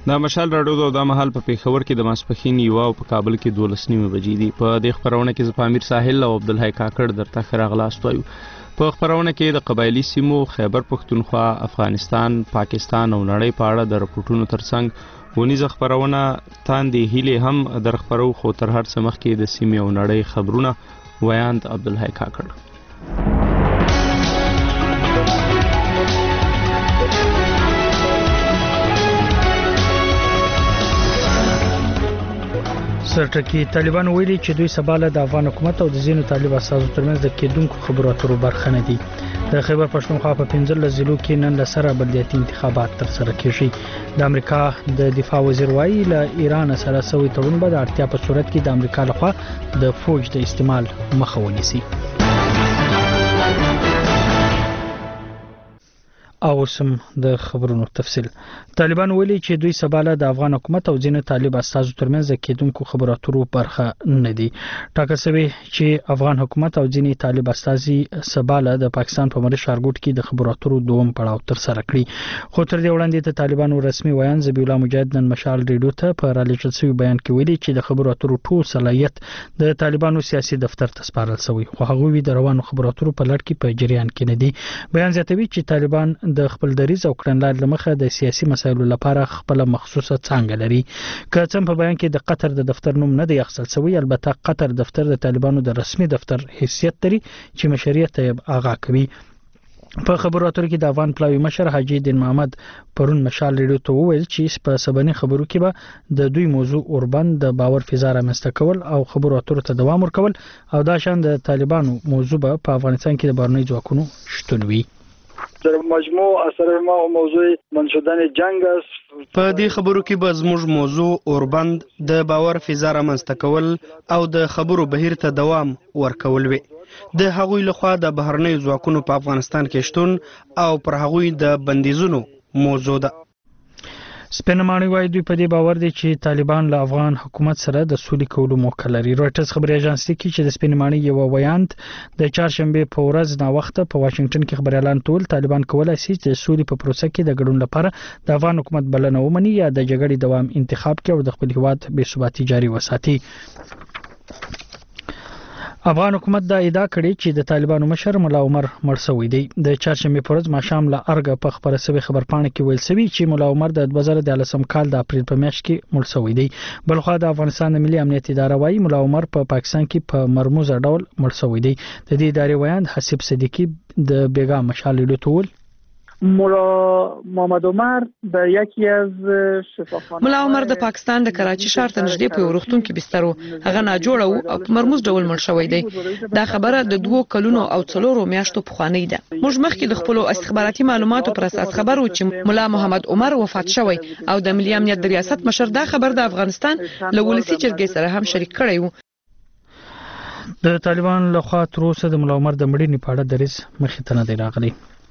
دا مشال راډیو دا مهال په پیښور کې د ماسپښین یوه او په کابل کې 12 بجې دي. په دې خبرونه کې زه امیر ساحل او عبدالحی کاکړ درته ښه راغلاست وایو. په خبرونه کې د قبایلي سیمو خیبر پښتونخوا، افغانستان، پاکستان او نړۍ په اړه د رپورټونو ترڅنګ ونیزه خبرونه تاندې هیلې هم در خبرو، خو تر هر څه مخکې د سیمې او نړۍ خبرونه ویاند عبدالحی کاکړ. سرټکی طالبان ویلي چې دوی سبا له د افغان حکومت او د ځینو طالب اساسو ترمنځ د کېدونکو خبرو اترو برخه نه دي. د خیبر پښتونخوا په 15 ضلعو کې نن له سره بلدیاتي انتخابات ترسره کیږي. د امریکا د دفاع وزیر وایي له ایران سره سوي تړون به د اړتیا په صورت کې د امریکا لخوا د فوج د استعمال مخه ونیسي. او سم د خبرونو تفصیل. طالبان ویلي چې دوی سبا له د افغان حکومت او ځینو طالب اساسو ترمنځ د کېدونکو خبرو اترو برخه نه دي. ټاکل شوی چې افغان حکومت او ځینې طالب اساسي سبا له د پاکستان په مری شارګوټ کې د خبرو اترو دوم پړاو تر سره کړی. خو تر دې وړاندې د طالبانو رسمي ویان ذبیح الله مجاهد نن مشال ریډیو ته په رالیږل شوی بیان کې ویلي چې د خبرو اترو ټول صلاحیت د طالبانو سیاسي دفتر ته سپارل شوی، خو هغه د روانو خبرو اترو په لړ کې په جریان کې نه دي. بیان زیاتوي چې طالبان د خپل دریځ او کړنلارې لمخه د سیاسي مسایلو لپاره خپل مخصوصه څانګه لري. که څه په بیان کې د قطر د دفتر نوم نه دی اخیستل شوی، البته قطر دفتر د طالبانو د رسمي دفتر حیثیت لري چې مشروعیت یې آغا کوي. په خبرو اترو کې د افغان پلاوی مشر حاجی دین محمد پرون مشال ریډیو ته وویل چې په سباني خبرو کې به د دوی موضوع اوربند د باور فضا رامنځته کول او خبرو اترو ته دوام ورکول او دا شان د طالبانو موضوع په افغانستان کې د بهرنی ځواکونو شتون وي. در مجموع اثر ما او موضوع منشودن جنگ است. په دې خبرو کې به زموږ موضوع اوربند د باور فضا رامنځته کول او د خبرو بهیر ته دوام ورکول وي. د هغوی لخوا د بهرنیو ځواکونو په افغانستان کې شتون او پر هغوی د بندیزونو موضوع ده. سپینماني وایي دوی په دې باور دي چې طالبان له افغان حکومت سره د سولې کولو موکل لري. رويټرز خبري اژانس لیکي چې د سپینماني یو ویاند د چهارشنبه په ورځ نا وخت په واشنگټن کې خبري اعلان ټول طالبان کولای شي چې د سولې په پروسه کې د ګډون لپاره د افغان حکومت بلنه ومني یا د جګړې دوام انتخاب کړي او د خپل هیواد بې ثباتي جاري وساتي. افغان حکومت دا ادعا کړې چې د طالبانو مشر مولا عمر مړ شوی دی. د چهارشنبه په ورځ ماښام له ارګ په خبره شوی خبرپاڼه کې ویل شوی چې مولا عمر د 2013 کال د اپریل په میاشت کې مړ شوی دی. بلخو د افغانستان د ملي امنیت اداره وايي مولا عمر په پاکستان کې په مرموز ډول مړ شوی دی. د دې ادارې ویاند حسیب صدیقی د بیگا مشال لیدو مولا محمد عمر د یکی از شفاخانه مولا عمر د پاکستان د کراچي ښار ته نږدې په ورختون کې بسترو هغه ناجوړه او په مرموز ډول مړ شوی دی. دا خبره د 2 کلونو او 4 میاشتو پخوانی ده. موږ مخکې د خپل استخباراتي معلوماتو پر اساس خبرو چې مولا محمد عمر وفات شوی او د ملي امنیت د ریاست مشر دا خبر د افغانستان له ولسی جرګې سره هم شریک کړی و. د طالبان لخوا تر اوسه د مولا عمر د مړینې په اړه دریځ مخې ته نه دی راغلی.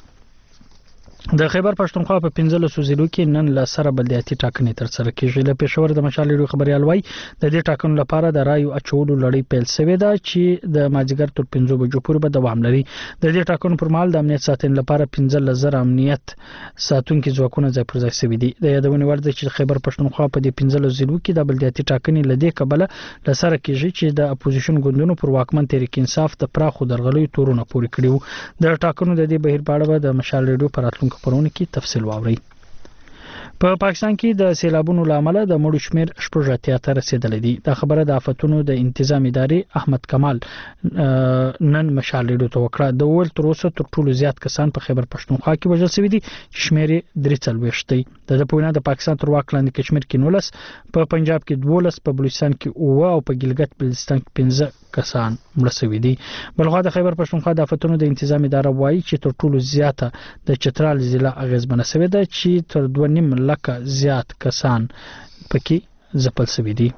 د خیبر پښتونخوا په 15 ضلعو کې نن له سره بلدیاتي ټاکنې ترسره کیږي. له پېښور د مشال ریډیو خبريال وای د دې ټاکنو لپاره د رایو اچولو لړۍ پیل شوې ده چې د مازیګر تر 5 بجو پورې به دوام لري. د دې ټاکنو پر مهال د امنیت ساتنې لپاره 15,000 امنیت ساتونکو ځواکونه ځای پر ځای شوي دي. د یادونه ورته چې خیبر پښتونخوا په دې 15 ضلعو کې د بلدیاتي ټاکنې لدې کبله له سره کیږي چې د اپوزیشن ګوندونو پر واکمن تحریک انصاف د پراخو درغلیو تورونه پوري کړیو. د ټاکنو د دې بهیر په اړه د مشال ریډیو پر راتلونکو خبرونه کې تفصیل واوري. په پاکستان کې د سیلابونو لامل د مړو شمیر 80 ته رسیدلی دی. دا خبره د آفتونو د انتظام ادارې احمد کمال نن مشال ریډیو ته وکړه. د ول تر اوسه تر ټولو زیات کسان په خیبر پښتونخوا کې وژل شوي دي، شمیر 43 دی. د پوینا د پاکستان تر واک لاندې کشمیر کې 19، په پنجاب کې 12، په بلوچستان کې 9 او په ګلګت بلتستان کې 15 کسان مړه شوي دي. بلخو د خیبر پښتونخوا د آفتونو د انتظام اداره وایي چې تر ټولو زیاته د چترال ضلع اغیزمنه شوې ده چې تر 2.5 لکه زیات کسان پکې ځپل شوي دي.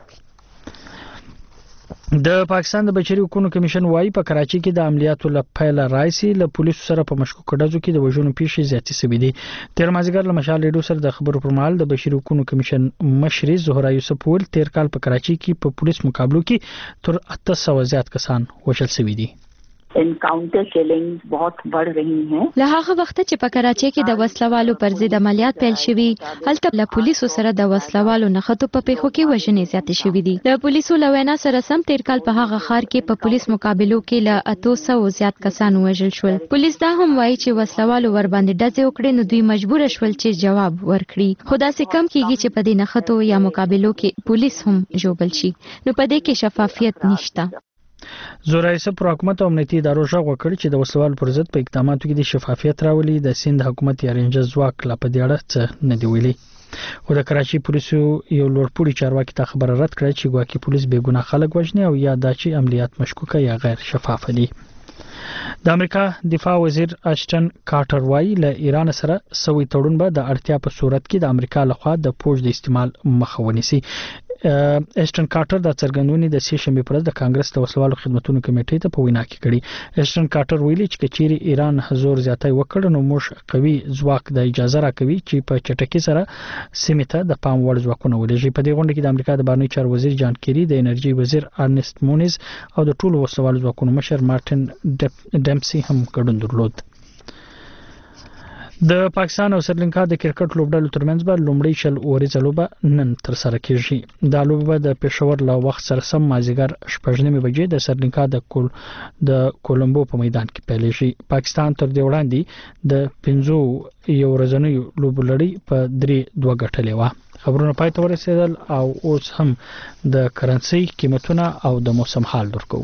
د پاکستان د بشري حقوقو کمیشن وايي په کراچي کې د عملیاتو لپاره رایسي له پولیسو سره په مشکوک ډزو کې د وژنو پیښې زیاتې شوې دي. تیر مازیګر له مشال ریډیو سره د خبرو پر مهال د بشري حقوقو کمیشن مشر زهرا یوسف ول تیر کال په کراچي کې په پولیس مقابلو کې تر 800 زیات کسان وژل شوي دي. Encounter killings बहुत बढ़ रही हैं। له هغه وخت چې په کراچۍ کې د وسلوالو پر ضد عملیات پیل شوي، هلته له پولیسو سره د وسلوالو نښتو په پیښو کې وژنې زیاتې شوې دي. د پولیسو له وینا سره سم تیر کال په هغه ښار کې په پولیس مقابلو کې له 800 زیات کسان وژل شول. پولیس دا هم وایي چې وسلوالو ور باندې ډزې وکړې نو دوی مجبور شول چې جواب ورکړي. خو داسې کم کیږي چې په دې نښتو یا مقابلو کې پولیس هم ژوبل شي. نو په دې کې شفافیت نشته. زورایسه پر حکومت او امنیتي ادارو ژغ وکړ چې د وسلوال پر ضد په اقداماتو کې د شفافیت راولي. د سند حکومت یا رینجر ځواک لا په دې اړه څه نه دی ویلي. او د کراچۍ پولیسو یو لوړپوړي چارواکي ته خبره رد کړه چې ګواکې پولیس بې ګناه خلک وژني او یا دا چې عملیات مشکوکه یا غیر شفاف دي. د امریکا دفاع وزیر اشټن کارټر وايي له ایران سره سوي تړون به د اړتیا په صورت کې د امریکا لخوا د پوج د استعمال مخه ونیسي. اشټن کارټر د څرګندونې د سې شنبې پر ورځ د کانګرس د وسلوالو خدماتو کمیټې ته په وینا کې کړي. اشټن کارټر ویلي چې کچيري ایران حضور زیاتای وکړ نو موږ قوي ځواک د اجازه راکوي چې په چټکۍ سره سیمه ته د پام وړ ځواکونه ولېږي. په دې غونډه کې د امریکا د بهرنی چارو وزیر جان کیری، د انرژي وزیر ارنست مونیز او د ټولو وسلوالو ځواکونو مشر مارټن ډمسي هم ګډون درلود. د پاکستان او سریلانکا د کرکټ لوبډلو ترمنځ به لومړی شل اوريزه لوبه نن تر سره کیږي. دا لوبه د پېښور له وخت سره سم مازیګر 8:30 بجې د سریلانکا د کولمبو په میدان کې پیلېږي. پاکستان تر دې وړاندې د 5 یو ورځنیو لوبلړۍ په 3-2 ګټلې و. خبرونه پای ته ورسېدل او اوس هم د کرنسي قیمتونه او د موسم حال درکو.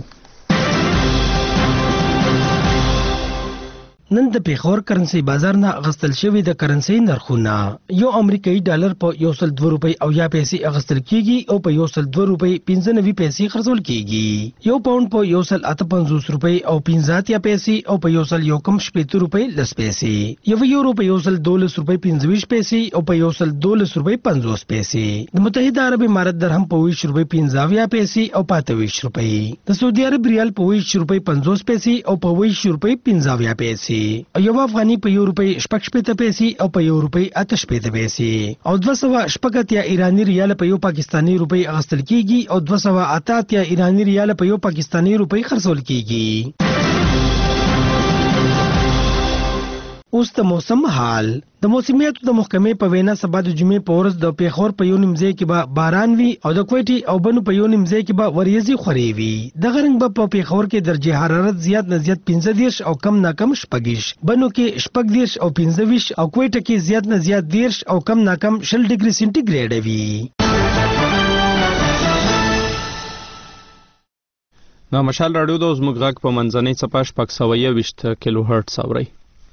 نن د پیښور کرنسي بازار نه اغستل شوی د کرنسي نرخونه یو امریکایي ډالر په 102 روپۍ او یا پیسې اغستل کیږي او په 102 روپۍ 95 پیسې خرڅول کیږي. یو پاوند په 158 روپۍ او 50 پیسې او په 117 روپۍ لس پیسې. یو یورو په 112 روپۍ 25 پیسې او په 112 روپۍ 50 پیسې. د متحده عرب امارات درهم په 20 روپۍ 50 پیسې او 25 روپۍ. د سعودي عرب ریال په 20 روپۍ 50 پیسې او په 20 روپۍ 50 پیسې. یو افغاني په 1 روپۍ 85 پیسې او په 1 روپۍ 88 پیسې او 280 ایرانی ریال په یو پاکستانی روپۍ اغستل کیږي او 280 ایرانی ریال په یو پاکستانی روپۍ خرڅول کیږي. اوس د موسم حال. د موسمیاتو د محکمې په وینا سبا د جمعې په ورځ د پیښور په یو نیمځای کې به باران وي او د کوټي او بنو په یو نیمځای کې به وریځي خوري وي. د غرنګ په پیښور کې درجه حرارت زیات نه زیات 15 او کم نه کم 16، بنو کې 16 او 15 او کوټه کې زیات نه زیات 10 او کم نه کم 20 ډیګري سنټیګریډ وي. نو مشال رادیو د زموږ غږ په منځنۍ څپه 620 کیلو هرتز اوري.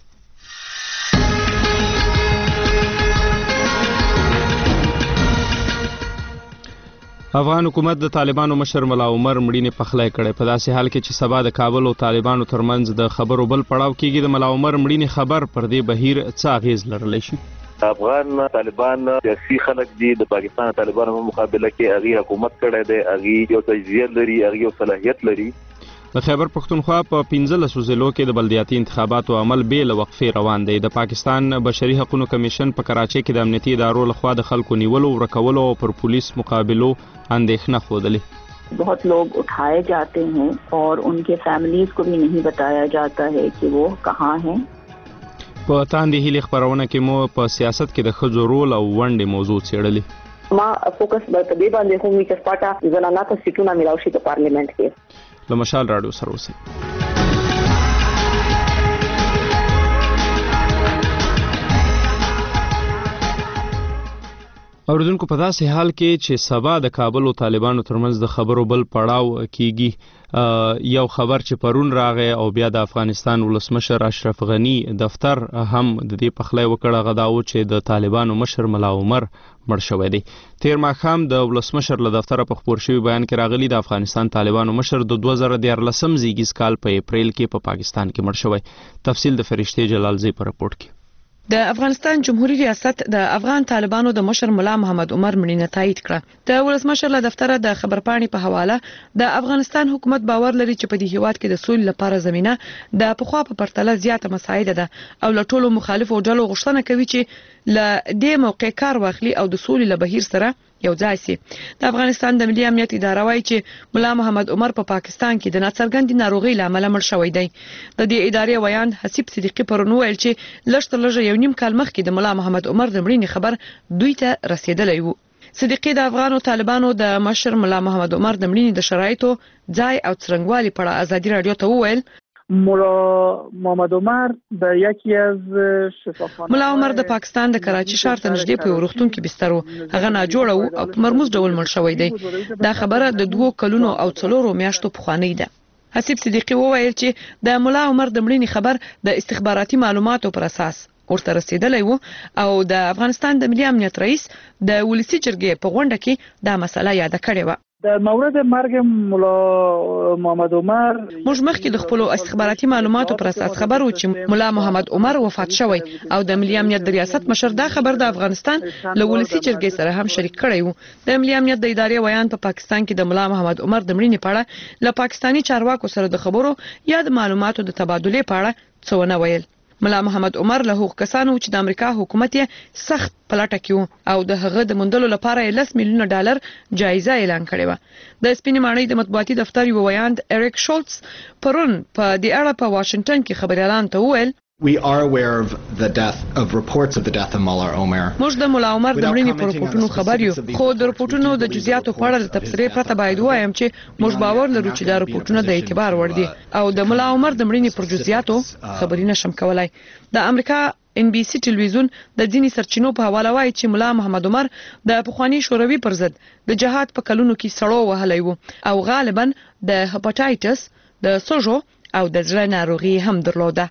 افغان حکومت د طالبانو مشر ملا عمر مړینې پخلی کړی. په داسې حال کې چې سبا د کابل او طالبانو ترمنځ د خبرو بل پړاو کېږي، د ملا عمر مړینې خبر پر دې بهیر څه اغیز لرلی شي؟ افغان طالبان سیاسي خلک دي، د پاکستان طالبانو مقابله کې هغه حکومت کړی دی، هغه یو تجزیه لري، هغه یو صلاحیت لري. د خیبر پښتونخوا په 15 ضلعو کې د بلدیاتي انتخاباتو عمل بې له وقفې روان دی. د پاکستان بشري حقوقو کمیشن په کراچۍ کې د امنیتي ادارو لخوا د خلکو نیولو، ورکولو او پر پولیس مقابلو اندېښنه ښودلې. बहुत लोग उठाए जाते हैं और उनके फैमिलीज को भी नहीं बताया जाता है कि वो कहाँ हैं. په تاندې هیلې خبرونه کې مو په سیاست کې د ښځو رول او ونډې موضوع څېړلې. ما فوکس په دې باندې کوم چې سپاټا زنانه ته سیټونه ملاوي شي په پارلیمنت کې. له مشال رادیو سره اوسئ. اوریدونکو، په داسې حال کې چې سبا د کابل او طالبانو ترمنځ د خبرو بل پړاو کیږي، یو خبر چې پرون راغی او بیا د افغانستان ولسمشر اشرف غنی دفتر هم د دې پخلی وکړه، هغه دا و چې د طالبانو مشر ملا عمر مړ شوی دی. تیر ماښام د ولسمشر له دفتره په خپور شوي بیان کې راغلی د افغانستان طالبانو مشر د 2014 زیږیز کال په اپریل کې په پاکستان کې مړ شوی. تفصیل د فرشتې جلالزی په رپورټ کې. د افغانستان جمهوریت ریاست د افغان طالبانو د مشر ملا محمد عمر مړینه تایید کړه. د ولسمشر له دفتره د خبرپاڼې په حواله د افغانستان حکومت باور لري چې په دې هیواد کې د سولې لپاره زمينه د پخوا په پرتله زیاته مساعده ده او له ټولو مخالفو ډلو غوښتنه کوي چې له دې موقع کار واخلي او د سولې له بهیر سره یو ځای سي. د افغانستان د ملي امنیت اداره وايي چې ملا محمد عمر په پاکستان کې د ناڅرګندې ناروغي لامل مړ شوی دی. د دې ادارې ویان حسیب صدیقی پرون ویل چې لږ تر لږه یو نیم کال مخکې د ملا محمد عمر د مړینې خبر دوی ته رسیدلی و. صدیقی د افغان طالبانو د مشر ملا محمد عمر د مړینې د شرایطو ځای او څرنګوالي په اړه ازادي رادیو ته وویل ملا محمد عمر د یکی از شفاخانه ملا عمر د پاکستان د کراچي ښار ته نږدې په روغتون کې بستر و. هغه ناجوړه و او په مرموز ډول مړ شوی دی. دا خبره د 2 کلونو او 4 میاشتو پخوانۍ ده. حسیب صدیقی وویل چې د ملا عمر د مړینې خبر د استخباراتي معلوماتو پر اساس ورته رسیدلی و او د افغانستان د ملي امنیت رئیس د ولسی جرګې په غونډه کې دا مسله یاد کړې و. در مورد مرگ ملا محمد عمر موږ مخکې د خپل استخباراتي معلوماتو پر اساس خبر و چې ملا محمد عمر وفات شوی او د ملي امنیت د ریاست مشر دا خبر د افغانستان له ولسی جرګې سره هم شریک کړی و. د ملي امنیت د ادارې ویان په پاکستان کې د ملا محمد عمر د مړینې په اړه له پاکستاني چارواکو سره د خبرو یا د معلوماتو د تبادلې په اړه څه ونه ویل. ملا محمد عمر له هغو کسانو چې د امریکا حکومت یې سخت پلټه کې او د هغه د موندلو لپاره $10 میلیون جایزه اعلان کړې و. د سپینې ماڼۍ د مطبوعاتي دفتر یو ویاند اریک شولټس پرون په دې اړه په واشنگټن کې خبريالان ته وویل We are aware of reports of the death of Mullah Omar. موږ د ملا عمر د مړینې پر رپورټونو خبر یو، خو د رپورټونو د جزئیاتو په اړه د تبصرې پرته باید وایم چې موږ باور لرو چې دا رپورټونه د اعتبار وړ دي او د ملا عمر د مړینې پر جزئیاتو خبرې نشم کولای. د امریکا NBC ټلویزیون د ځینې سرچینو په حواله وایي چې ملا محمد عمر د پخوانی شوروي پر ضد د جهاد په کلونو کې سړو وهلی و او غالبا د هپاتایټس د سوژو او د زړه ناروغي هم درلوده.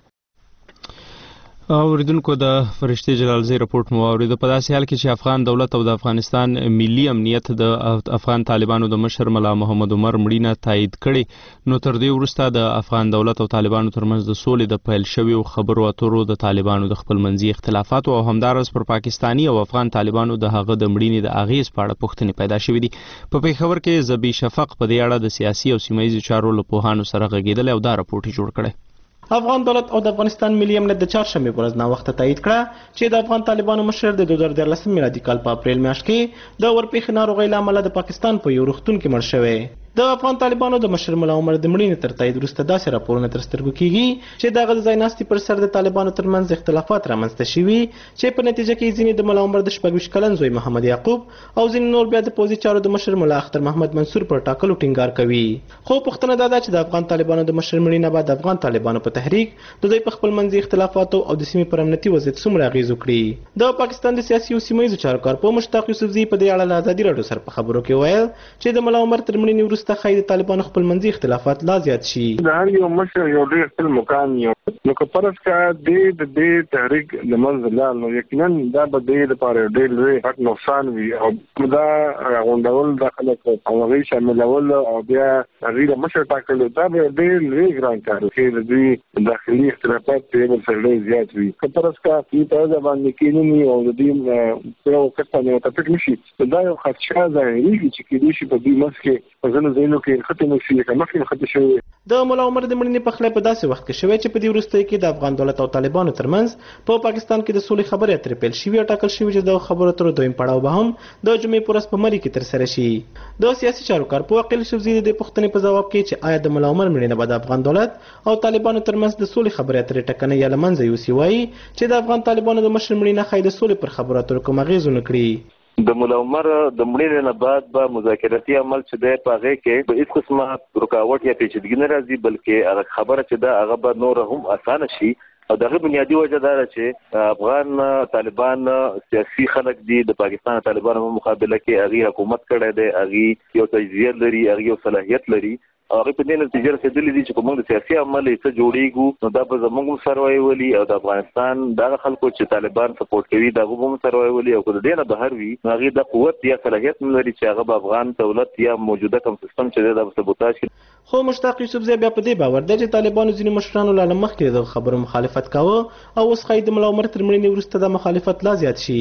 اوریدونکو د فرشتي جلالزی رپورټ مو اورید. په داسې حال کې چې افغان دولت او د افغانستان ملي امنیت د افغان طالبانو د مشر ملا محمد عمر مړینه تایید کړي، نو تر دې وروسته د افغان دولت او طالبانو ترمنځ د سولې د پیل شویو خبرو اترو د طالبانو د خپلمنځي اختلافات او همدارس پر پاکستانی او افغان طالبانو د هغه د مړینې د اغیز په اړه پوښتنې پیدا شوې دي. په پیښور کې زبی شفق په دې اړه د سیاسي او سیمه ییزو چارو له پوهانو سره غږېدل او دا رپورټ جوړ کړی. افغان دولت او د افغانستان ملي امنیت د چهارشنبې په ورځ ناوخته تایید کړه چې د افغان طالبانو مشر د 2013 میلادي کال په اپریل میاشت کې د ورپېښې ناروغۍ له امله د پاکستان په یو روغتون کې مړ شوی. د افغان طالبانو د مشر ملا عمر د مړینې تر تایید وروسته داسې راپورونه تر سترګو کېږي چې د هغه د ځای ناستي پر سر د طالبانو ترمنځ اختلافات رامنځته شوي چې په نتیجه کې ځینې د ملا عمر د 26 کلن زوی محمد یعقوب او ځینې نور بیا د پوځي چارو د مشر ملا اختر محمد منصور پر ټاکلو ټینګار کوي. خو پوښتنه دا ده چې د افغان طالبانو د مشر مړینه بعد د افغان طالبانو په تحریک د دوی په خپلمنځي اختلافاتو او د سیمې پر امنیتي وضعیت څومره اغېز وکړي. د پاکستان د سیاسي او سیمه ییزو چارو کارپوه مشتاق یوسفزي په دې اړه له ازادي راډیو سره په خبرو کې ویل چې د ملا عمر تر مړینې وروسته ښایي د طالبانو خپلمنځي اختلافات لا زیات شي. د هر یو مشر یو ډېر خپل مقام یو نو که فرض کا د دې تحریک د منځ لاړ نو یقینا دا به د دې لپاره ډېر لوی نقصان وي او دا غونډول د خلک او هغه شاملول او بیا هغه مشر ټاکل دا به ډېر لوی ګران کار دی. د دې داخلي اختلافات په یو سره زیات وي. که فرض کا چې تاسو باندې کینونی او د دې یو کتنه ته نشي دا یو خدشه ظاهري چې کېدې شي په دې مسکه په ځینو ځایونو کې د ملا عمر د مړینې پخلی په داسې وخت کې شوی چې په دې وروستیو کې د افغان دولت او طالبانو ترمنځ په پاکستان کې د سولې خبرې اترې پیل شوي او ټاکل شوي چې د خبرو اترو دویم پړاو به هم د جمعې په ورځ په ملي کې ترسره شي. د سیاسي چارو کارپوه عقیل یوسفزي د پوښتنې په ځواب کې چې آیا د ملا عمر مړینه به د افغان دولت او طالبانو ترمنځ د سولې خبرې اترې ټکنۍ یا له منځه یوسي وایي چې د افغان طالبانو د مشر مړینه ښایي د سولې پر خبرو اترو کوم اغېز ونه کړي. د ملا عمر د مړینې نه بعد به مذاکراتي عمل چې دی په هغې کې په هېڅ قسمه رکاوټ یا پیچیدګي نه راځي بلکې هغه خبره چې ده هغه به نوره هم اسانه شي او د هغې بنیادي وجه دا ده چې افغان طالبان سیاسي خلک دي د پاکستان طالبانو په مقابله کې هغې حکومت کړی دی هغې یو تجزیه لري هغې یو صلاحیت لري هغه په دې نتیجه رسېدلي دي چې کوم د سیاسي عمل څه جوړیږو نو دا به زموږ هم سروای ولي او د افغانستان دغه خلکو چې طالبان سپورټ کوي دغه هم سروای ولي او کله دې نه بهر وي هغه د قوت یا صلاحیت نه لري چې هغه افغان دولت یا موجوده کوم سیستم چې د سبوتاژ خو مشتاق یوسفزي بیا په دې باور دی چې طالبانو ځینې مشرانو له مخکې د خبرو مخالفت کاوه او اوس ښایي د ملا عمر تر مړینې وروسته د مخالفت لا زیات شي.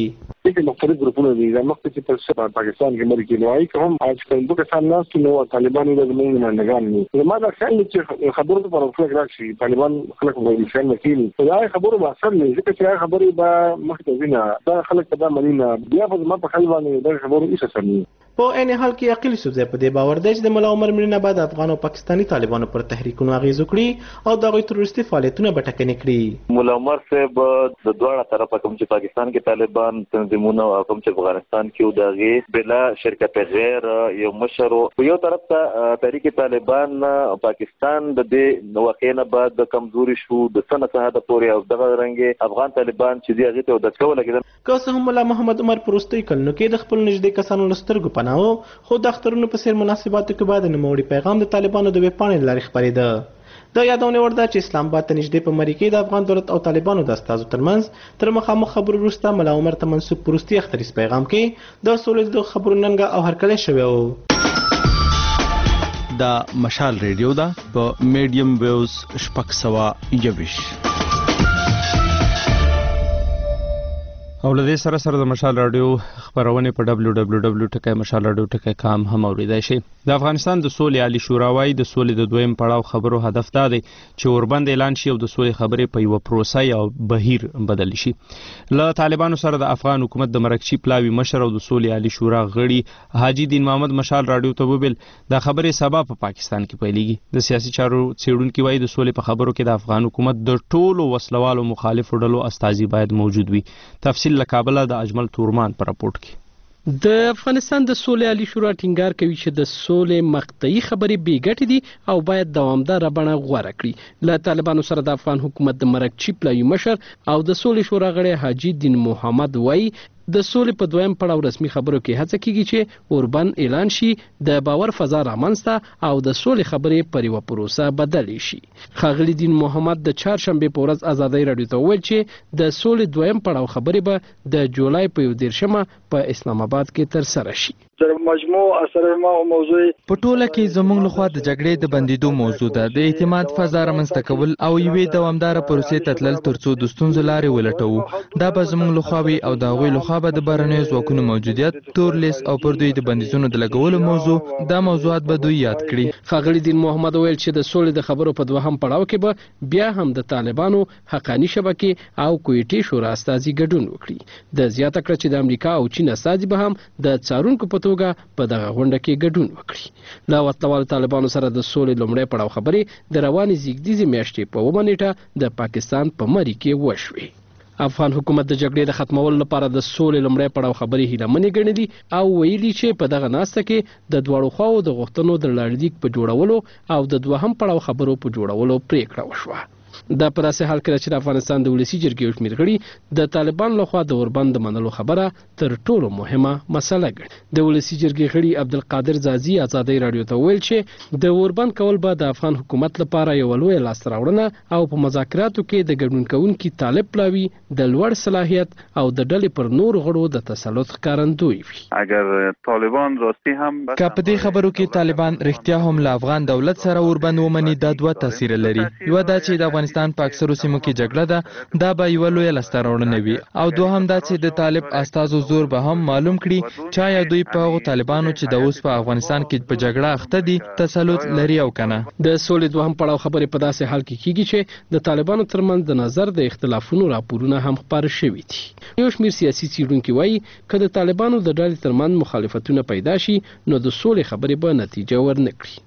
کې مختلف ګروپونه دي دا مخکې چې په پاکستان کې مرګ کې نوای کوم اج کله دوه کسان ناس نو طالبان د زموږ منډګان دي ما دا خیال چې خبرو په اړه راشي طالبان خلک وایي چې نکیل دا خبرو به اثر نه ځکه چې خبرې به مخکې وینا دا خلک په باندې بیا په ما په خیال باندې دا خبرو هیڅ اثر نه په عین حال کې عقیل سوزه په دې باور دی چې د ملا عمر مړینه بعد افغان او پاکستانی طالبانو پر تحریکونو اغیز وکړي او د غوي تروریستي فعالیتونه به ټکنۍ کړي. ملا عمر صاحب د دوه طرفه کوم چې پاکستان کې طالبان تنظیمونه او کوم چې افغانستان کې دغه بلا شرکت غیر یو مشر او یو طرف ته تحریک طالبان پاکستان د دې واقعینه بعد د کمزوري شو د سنه صحه پورې او دغه رنګ افغان طالبان چې دی هغه ته د څو لګیدل که څه هم ملا محمد عمر پروستي کلنو کې د خپل نږدې کسانو لسترګو خو د اخترونو په سیر مناسباتو کې بعد نوموړي پیغام د طالبانو د ویبپاڼې لارې خپرېده. د یادونه وړ ده چې اسلام آباد ته نږدې په مرکه کې د افغان دولت او طالبانو د استازو ترمنځ تر مخامخ خبرو وروسته ملا عمر ته منسوب پروستي اختریز پیغام کې د سولې د خبرو ننګه او هرکلی شوی و. دا مشال ریډیو ده په میډیم ویوز 621 او له دې سره د مشال رادیو خبرونه په www.mashalradio.com هم اوریدای شي. د افغانستان د سولې عالی شورا وايي د سولې د دویم پړاو خبرو هدف دا دی چې اوربند اعلان شي او د سولې خبرې په یو پروسه یا بهیر بدل شي. له طالبانو سره د افغان حکومت د مرکچی پلاوی مشر او د سولې عالی شورا غړي حاجی دین محمد مشال رادیو ته وویل د خبرې سبب په پاکستان کې پیلېږي. د سیاسي چارو څېړونکو وايي د سولې په خبرو کې د افغان حکومت د ټولو وسلوالو مخالفو ډلو استازي باید موجود وي. تفصیل له کابل د اجمل تورمان پر راپورټ کې د افغانستان د سولې عالی شورا ټینګار کوي چې د سولې مقطعي خبرې بې ګټې دي او باید دوامداره بڼه غوره کړي. له طالبانو سره د افغان حکومت د مرکچی پلاوی مشر او د سولې شورا غړی حاجی دین محمد وایي د سولې په دویم پړاو رسمي خبرو کې هڅه کیږي چې اوربن اعلان شي د باور فضا رامنځته او د سولې خبرې پر یوه پروسه بدل شي. ښاغلي دین محمد د چهارشنبې په ورځ ازادۍ راډیو ته وویل چې د سولې دویم پړاو خبرې به د جولای په 11 په اسلام آباد کې ترسره شي. مجموع اثرما او موضوع په ټوله کې زموږ لخوا د جګړې د بندیدو موضوع ده د اعتماد فضا رامنځته کول او یوې دوامداره پروسې ته تلل ترڅو د ستونزو لارې ولټوو. دا به زموږ لخوا وي او د هغوی لخوا به د بهرنیو ځواکونو موجودیت تور لیست او پر دوی د بندیزونو د لګولو موضوع دا موضوعات به دوی یاد کړي. ښاغلي دین محمد ویل چې د سولې د خبرو په دوهم پړاو کې به بیا هم د طالبانو حقانی شبکې او کویټي شورا استازي ګډون وکړي. د زیاته کړه چې د امریکا او چین استازي به هم د څارونکو په توګه په دغه غونډه کې ګډون وکړي. له وسلوالو طالبانو سره د سولې لومړی پړاو خبرې د روانې زیږدیزې میاشتې په 9 نیټه د پاکستان په مري کې وشوې. افغان حکومت د جګړې د ختمولو لپاره د سولې لومړی پړاو خبرې هیلهمنې ګڼي دي او ویلي چې په دغه ناسته کې د دواړو خواو د غوښتنو د لړلیک په جوړولو او د دوهم پړاو خبرو په جوړولو پریکړه وشوه. دا په داسې حال کې چې د افغانستان د ولسی جرګې یو شمېر غړي د طالبان لخوا د اوربند منلو خبره تر ټولو مهمه مسله ګڼي. د ولسی جرګې غړي عبدالقادر زازي ازادۍ راډیو ته ویل چې د اوربند کول به د افغان حکومت لپاره یو لوی لاسته راوړنه او په مذاکراتو کې د ګډون کوونکي طالب پلاوي د لوړ صلاحیت او د ډلې پر نور غړو د تسلط ښکارندوی وي. اگر طالبان راستی هم که په دې خبرو کې طالبان رښتیا هم له افغان دولت سره اوربند ومني دا دوه تاثیر لري. یو دا چې د افغانستان په اکثرو سیمو کې جګړه ده دا به یو لوی لاسته راوړنه وي او دوهم دا چې د طالب استازو زور به هم معلوم کړي چې یا دوی په هغو طالبانو چې د اوس په افغانستان کې په جګړه اخته دي تسلط لري او کنه. د سولې دوهم پړاو خبرې په داسې حال کې کیږي چې د طالبانو ترمنځ د نظر د اختلافونو راپورونه هم خپاره شوي دي. یو شمېر سیاسي څېړونکي وایي که د طالبانو د ډلې ترمنځ مخالفتونه پیدا شي نو د سولې خبرې به نتیجه ورنه کړي.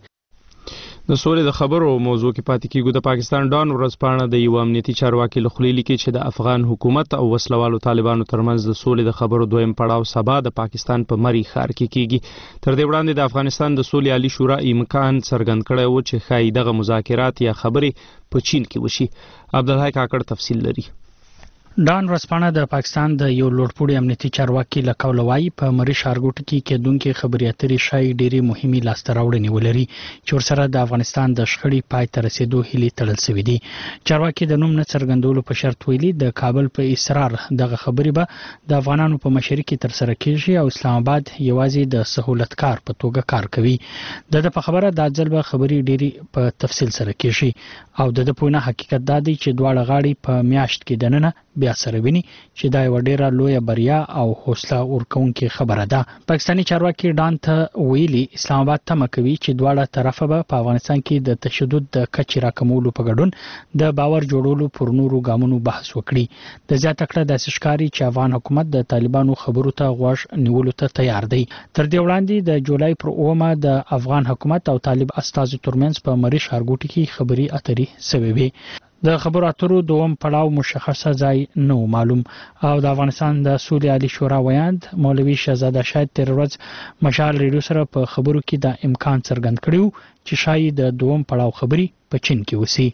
د سولې د خبرو موضوع کې پاتې کیږو. د پاکستان ډان ورځپاڼه د یو امنیتي چارواکي له خولې لیکي چې د افغان حکومت او وسلوالو طالبانو ترمنځ د سولې د خبرو دویم پړاو سبا د پاکستان په مري ښار کې کیږي. تر دې وړاندې د افغانستان د سولې عالی شورا امکان څرګند کړی و چې ښایي دغه مذاکرات یا خبرې په چین کې وشي. عبدالحی کاکړ تفصیل لري. ډان ورځپاڼه د پاکستان د یو لوړپوړي امنیتي چارواکي له قوله وایي په مري ښارګوټ کې کېدونکې خبرې اترې ښایي ډېرې مهمې لاسته راوړنې ولري چې ورسره د افغانستان د شخړې پای ته رسېدو هیلې تړل شوي دي. چارواکي د نوم نه څرګندولو په شرط ویلي د کابل په اصرار دغه خبرې به د افغانانو په مشرۍ کې ترسره کېږي او اسلام آباد یوازې د سهولتکار په توګه کار کوي. د په خبره دا ځل به خبرې ډېرې په تفصیل سره کېږي او د پوهنه حقیقت دا دی چې دواړه غاړې په میاشت کې دننه بیا سره ویني چې دا یو ډیره لویه بریا او حوصله ورکوونکې خبره ده. پاکستاني چارواکي ډان ته ویلي اسلام آباد تمه کوي چې دواړه طرفه به په افغانستان کې د تشدد د کچې راکمولو په ګډون د باور جوړولو پر نورو ګامونو بحث وکړي. د زیاته کړه داسې ښکاري چې افغان حکومت د طالبانو خبرو ته غوږ نیولو ته تیار دی. تر دې وړاندې د جولای پر 9 د افغان حکومت او طالب استازو ترمنځ په مری ښارګوټي کې خبري اترې شوې وې. د خبرو اترو دوم پړاو مشخصه ځای نه معلوم او د افغانستان د سولې عالی شورا ویاند مولوي شهزاده شاید تیر ورځ مشال ریډیو سره په خبرو کې د امکان څرګند کړیو چې شاید د دوم پړاو خبري په چین کې وسی.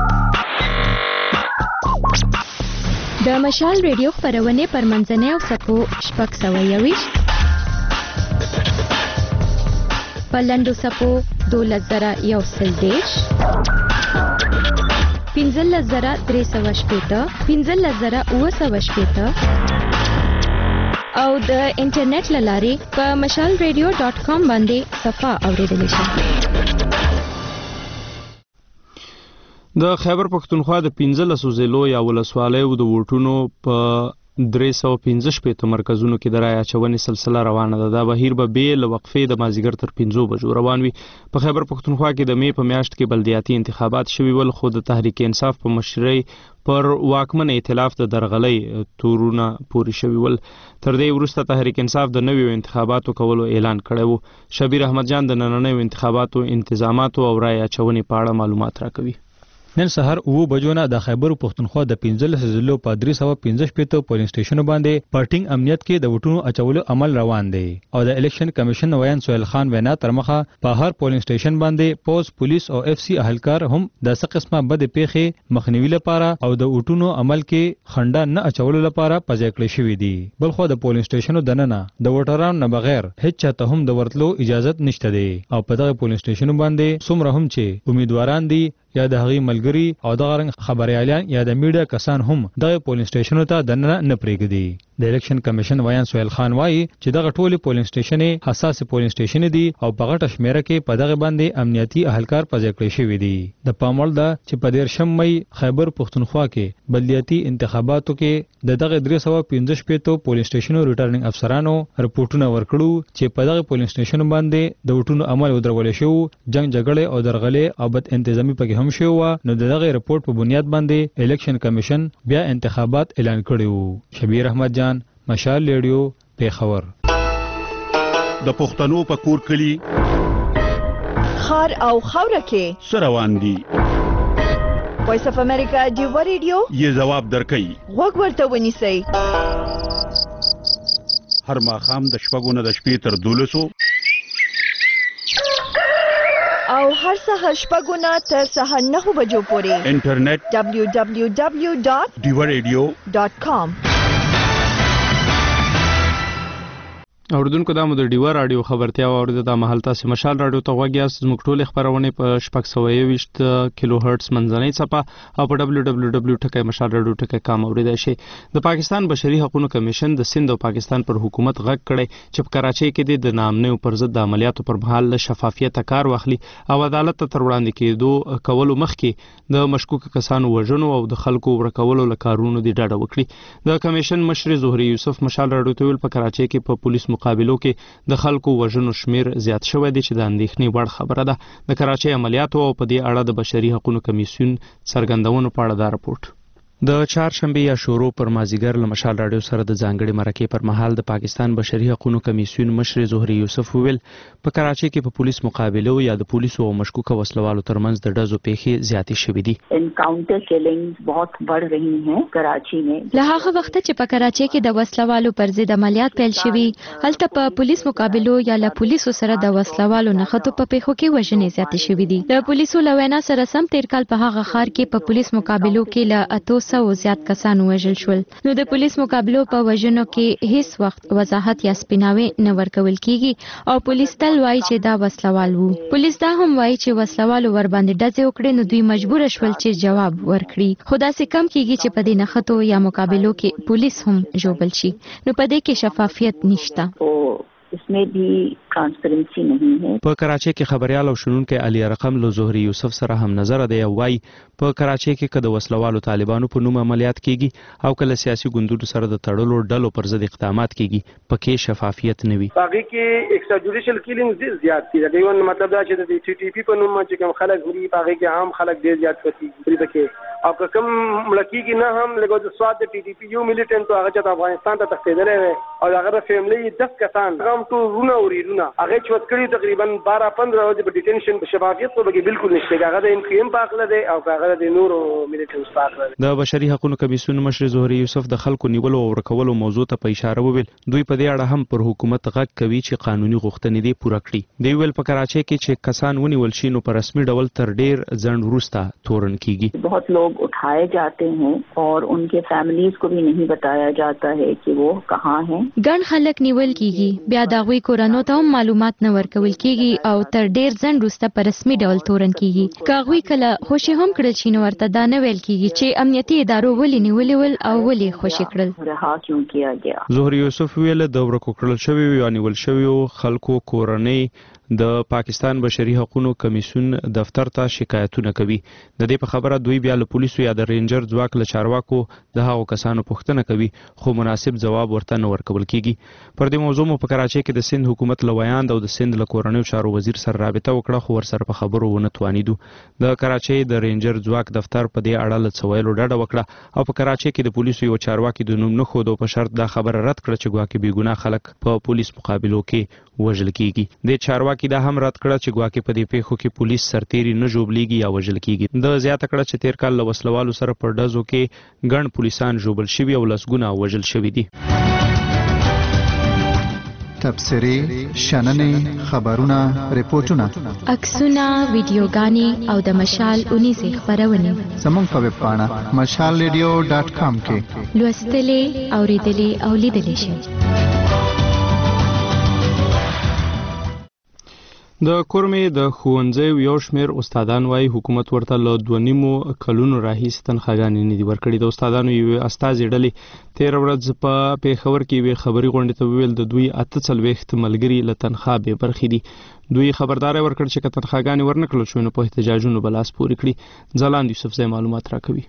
د مشال ریډیو خبرونه پر منځنۍ او سپو شپږ سوه یویشت په لنډو سپو 12130 15380 15980 او د انټرنیټ لارې په mashalradio.com باندې صفه اوریدلی شئ. د خیبر پښتونخوا د 15 ضلعو یا ولسوالیو د ووټونو په 315 مرکزونو کې د رای اچونې سلسله روانه ده. دا بهیر به ل وقفې د مازیګر تر 5 بجو روان وي. په خیبر پښتونخوا کې د می په میاشت کې بلدیاتي انتخابات شوي ول خو د تحریک انصاف په مشرۍ پر واکمن ائتلاف د درغلۍ تورونه پوری شوي ول. تر دې وروسته تحریک انصاف د نویو انتخاباتو کولو اعلان کړی و. شبیر احمد جان د نننیو انتخاباتو انتظاماتو او رای اچونې په اړه معلومات راکوي. نن سهار 9 بجو نه د خیبر پښتونخوا د 15 ضلعو په 315 پولینګ سټیشنو باندې پارټینګ امنیت کې د وټونو اچولو عمل روان دی او د الیکشن کمیشن ویان سہیل خان وینا تر مخه په هر پولینګ سټیشن باندې پوز پولیس او اف سی اهلکار هم د څه قسمه بد پیخي مخنیوي لپاره او د وټونو عمل کې خنډه نه اچولو لپاره پځای کړی شوی دی. بلخو د پولینګ سټیشنو دننه د وټرانو نه بغیر هیڅ چاته هم د ورتلو اجازه نشته دی او په دغه پولینګ سټیشنو باندې څومره هم چې امیدواران دي یا د هغې ملګري او دغه رنګ خبريالان یا د میډیا کسان هم دغه پولینګ سټیشنو ته دننه نه پرېږدي. د الیکشن کمیشن ویان سہیل خان وایي چې دغه ټولې پولینګ سټیشنې حساس پولینګ سټیشن دي او په غټه شمیره کې په دغه باندې امنیتي اهلکار پځای کړی شوی دي. د پاموړ ده چې په 13 مئی خیبر پښتونخوا کې بلدیاتي انتخاباتو کې دغه 315 پولینګ سټیشنو ریټرنینګ افسرانو رپورټونه ورکړو چې په دغه پولینګ سټیشنو باندې د وټونو عمل ودرول شو، جنگ جګړې او درغلې او بد انتظامی پکې هم شو. نو دغه رپورټ په بنیاد باندې الیکشن کمیشن بیا انتخابات اعلان کړي وو. شبیر احمد جان، مشال ریډیو، پیښور. د پښتنو په کور کلی خار او خوره کې سروان دي. وایس اف امریکا دیو ریډیو یې جواب درکړي. وګ ورته ونیسئ. هر ماښام د شپږو نه د شپې تر 12 او هر سهار شپږو نه تر سهار 9 بجو پورې انټرنیټ www.diwaradio.com. اوردونکو دا مو د ډیوا رادیو خبرتیا اوریدو د محل تاسو مشال رادیو ته وګیاست. زموږ ټول خبرونه په 620 کیلو هرتز منځنۍ صفه او په www.mashalradio.com اوریدای شئ. د پاکستان بشري حقوقو کمیشن د سند او پاکستان پر حکومت غږ کړي چې په کراچۍ کې د نامنیو پر ضد د عملیاتو پر مهال شفافیت کار واخلي او عدالت ته تر وړاندې کېدو کولو مخکې د مشکوک کسانو وژنو او د خلکو ورکولو لکارونو د ډاډه وکړي. د کمیشن مشر زهري یوسف مشال رادیو ته ویل په کراچۍ کې په پولیس مقابلو کې د خلکو وژنو شمیر زیات شوی دی چې د اندېښنې وړ خبره ده. د کراچۍ عملیاتو او په دې اړه د بشري حقوقو کمیسیون څرګندونو په اړه دا رپورټ. د چهارشنبه یا شورو پر مازیګر له مشال رادیو سره د ځانګړي مرکې پر مهال د پاکستان بشري حقوقو کمیسیون مشر زهري یوسف ویل په کراچۍ کې په پولیس مقابلو یا د پولیسو او مشکوک وسلوالو ترمنځ د ډزو پیښې زیاتې شوې دي. انکاؤنٹر کلنګز بہت بڑھ رہی ہیں کراچی میں. له هغه وخت چې په کراچۍ کې د وسلوالو پر ضد عملیات پیل شوي هلته په پولیس مقابلو یا له پولیسو سره د وسلوالو نښتو په پیښو کې وژنې زیاتې شوې دي. د پولیسو له وینا سره سم تیر کال په هغه ښار کې په پولیس مقابلو کې له 800 زیات کسان وژل شول. نو د پولیس مقابلو په وژنو کې هیڅ وخت وضاحت یا سپیناوي نه ورکول کیږي او پولیس تل وایي چې دا وسلوال وو. پولیس دا هم وایي چې وسلوالو ور باندې ډزې وکړي نو دوی مجبور شول چې جواب ورکړي. خو داسې کم کیږي چې په دې نښتو یا مقابلو کې پولیس هم جوړل شي. نو په دې کې شفافیت نشته. इसमें भी ट्रांसपेरेंसी नहीं है। په کراچۍ کې خبريال او شنونکو علي رقم له زهري یوسف سره هم نظر دی او وايي په کراچۍ کې کده وسلوالو طالبانو په نوم عملیات کیږي او کله سیاسي ګوندونو سره د تړلو ډلو پر ضد اقدامات کیږي پکې شفافیت نه وي. باقي کې ایکسترا جوډیشل کیلینګز زیات دي. دا یو مطلب دا چې د ټي ټي پی په نوم چې کوم خلک مري باقي کې عام خلک ډیر زیات کیږي پکې او کوم ملکی کې نه هم لګو د سواد د ټي ټي پی یو ملیټنټ او هغه چې افغانستان ته تښتیدل او هغه د فیملی 10 کسان هم ټول رونه وريرونه هغه چې وکړي تقریبا 12-15 ورځې په ډیټنشن په شفافیت په کې بالکل نشته. هغه د انفیم پاکله دی او هغه د نورو ملیټنټس پاکله دی. د بشري حقوقو کمیسیون مشر زهري یوسف د خلکو نیولو او ورکولو موضوع ته په اشاره وویل دوی په دې اړه هم پر حکومت غږ کوي چې قانوني غوښتنې دې پوره کړي. دی ویل په کراچۍ کې چې کسان ونیول شي نو په رسمي ډول تر ډیر ځنډ وروسته تورن کیږي. बहुत लोग उठाए जाते हैं और उनके फैमिलीज को भी नहीं बताया जाता है कि वो कहाँ हैं. ګڼ خلک نیول کیږي بیا د هغوی کورنو ته هم معلومات نه ورکول کیږي او تر ډیر ځنډ وروسته په رسمي ډول تورن کیږي. که هغوی کله خوشي هم کړل شي نو ورته دا نه ویل کیږي چې امنیتي ادارو ولې نیولي ول او ولې خوشي کړل. رها کیوں کیا گیا. زهري یوسف ویل د ورکو کړل شوی یا نیول شوی خلکو کورنۍ د پاکستان بشري حقوقو کمیسیون دفتر ته شکایتونه کوي. د دې په خبره دوی بیا له پولیسو یا د رینجر ځواک له چارواکو د هغو کسانو پوښتنه کوي خو مناسب ځواب ورته نه ورکول کیږي. پر دې موضوع مو په کراچۍ کې د سند حکومت له ویاند او د سند له کورنیو چارو وزیر سره رابطه وکړه خو ورسره په خبرو ونه توانیدو. د کراچۍ د رینجر ځواک دفتر په دې اړه له څویلو ډډه وکړه او په کراچۍ کې د پولیسو یو چارواکي د نوم نه ښودو په شرط دا خبره رد کړه چې ګواکې بېګناه خلک په پولیس مقابلو کې وژل کیږي. د چارواکي دا هم رد کړه چې ګواکې په دې پیښو کې پولیس سرتیري نه ژوبلیږي یا وژل کیږي. د زیاته کړه چې تیر کال له وسلوالو سره په ډزو کې ګڼ پولیسان ژوبل شوي او لسګونه وژل شوي دي. تبصرې، شننې، خبرونه، ریپورتونه، عکسونه، ویډیوګانې او د مشال اونیزې خپرونې زموږ په ویب پاڼه mashalradio.com کې لوستلې، اوریدلې او لیدلې شئ. د کورمې د ښوونځیو یو شمېر استادان وايي حکومت ورته له 2.5 کلونو راهیسې تنخواګانې نه دي ورکړي. د استادانو یوې استازي ډلې تېره ورځ په پېښور کې یوې خبري غونډې ته وویل د دوی 48 ملګري له تنخوا بې برخې دي. دوی خبرداری ورکړ چې که تنخواګانې ورنه کړل شوې نو په احتجاجونو به لاس پورې کړي. ځلاند یوسفزی معلومات راکوي.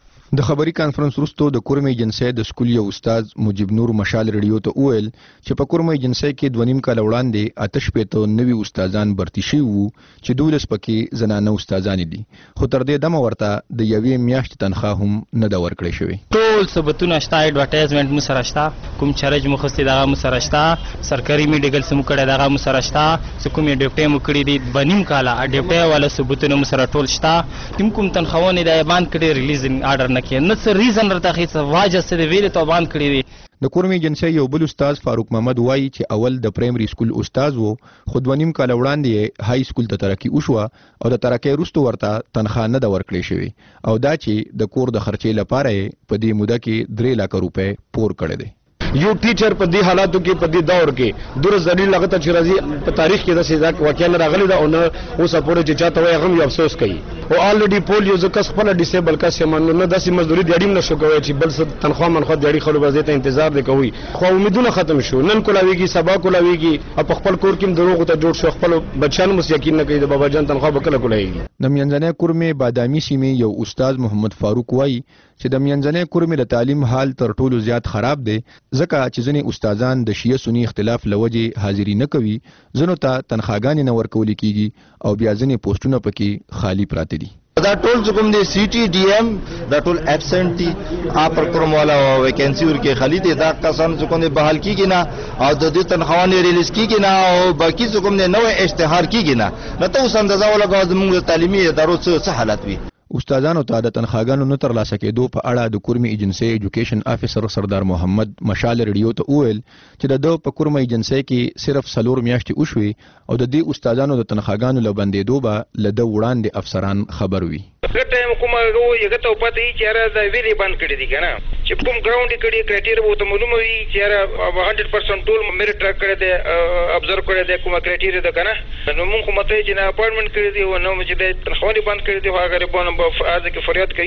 د خبري کانفرنس وروسته د کورمې ایجنسۍ د سکول یو استاد مجيب نور مشال ریډیو ته وویل چې په کورمې ایجنسۍ کې 2.5 کال وړاندې 88 نوي استادان برتي شوي وو چې 12 پکې زنانه استادان دي خو تر دې دمه ورته د یوې میاشتې تنخواه هم نه دا ورکړې شوې. ټول ثبوتونه شته، اډورټایزمنټ مو سره شته، کوم چارج مو خستې دغه مو سره شته، سرکاري میډیکل سمو کړه دغه مو سره شته، کوم ډیپټي مو کړی دي 2.5 کال ډیپټي والا ثبوتونه مو سره ټول شته. کوم تنخواونه د ایبان کړي ریلیزینګ آرډر نه کې نه څه ریزن راته هیڅ واجه څه ویل ته باندې کړی دی. د کورمې ایجنسۍ یو بل استاد فاروق محمد وایي چې اول د پرایمري سکول استاد وو خو 2.5 کال وړاندې های سکول ته ترقی وشوه او د ترقی وروسته ورته تنخواه نه ده ورکړې شوې او دا چې د کور د خرچې لپاره په دې موده کې 3 لک روپۍ پور کړی دی. یو ټیچر په دې حالاتو کې په دې دور کې دور ذلیل لغته چې راځي په تاریخ کې د سیدا واقعا راغلی دا او نه اوس پورې چې چاته وای غم یو افسوس کوي او الریډي پول یو ځکه خپل ډیسیبل کس یې منو نه داسې مزدوري دیړیم نشو کوي چې بل څه تنخواه منخواه دیړي خلک ورځي ته انتظار دی کوي خو امیدونه ختم شو نن کولاویږي سبا کولاویږي او په خپل کور کې دروغ ته جوړ شو خپل بچان مس یقین نه کوي د بابا جان تنخواه به کله کولاویږي. د منځنۍ کورمې بادامي سیمې یو استاد محمد فاروق وایي چې د منځنۍ کورمې د تعلیم حال تر ټولو زیات خراب دی ځکه چې ځینې استادان د شیعه سنی اختلاف لوجې حاضری نه کوي، ځنو ته تنخواګانې نه ورکول کیږي او بیا ځینې پوسټونه پکې خالی پراته دي. دا ټول کوم دي سی ټي ډي ایم دا ټول ابسنٹ دي اپر کوم والا ویکینسی ورکه خالی دي دا کسان کوم بحال کیږي نه او د دې تنخواهونه ریلیز کیږي نه او باقی کوم نه نوې اشتهار کیږي نه ته اوس اندازه ولګاو زموږ تعلیمي ادارو څه حالت وي. استادانو ته د تنخواګانو نه ترلاسه کېدو په اړه د کورمې ایجنسۍ ایجوکیشن افیسر سردار محمد مشال ریډیو ته وویل چې د په کورمې ایجنسۍ کې صرف 4 میاشتې وشوي او د دې استادانو د تنخواګانو له بندېدو به له د وړاندې افسران خبر وي. ټایم کومه یو ته پته یې چې را د ویلي بند کړی دي کنه چې کوم ګراوند کړي کرایټیریا وو ته معلومه وي چې را 100% ټول میرټ ټریک کړی دی ابزرو کړی دی کومه کرایټیریا ده کنه نو موږ کومه ته چې نه اپاینټمنټ کړی دی او نو چې د تنخواه بند کړی دی هغه په ازه کې فریاد کوي.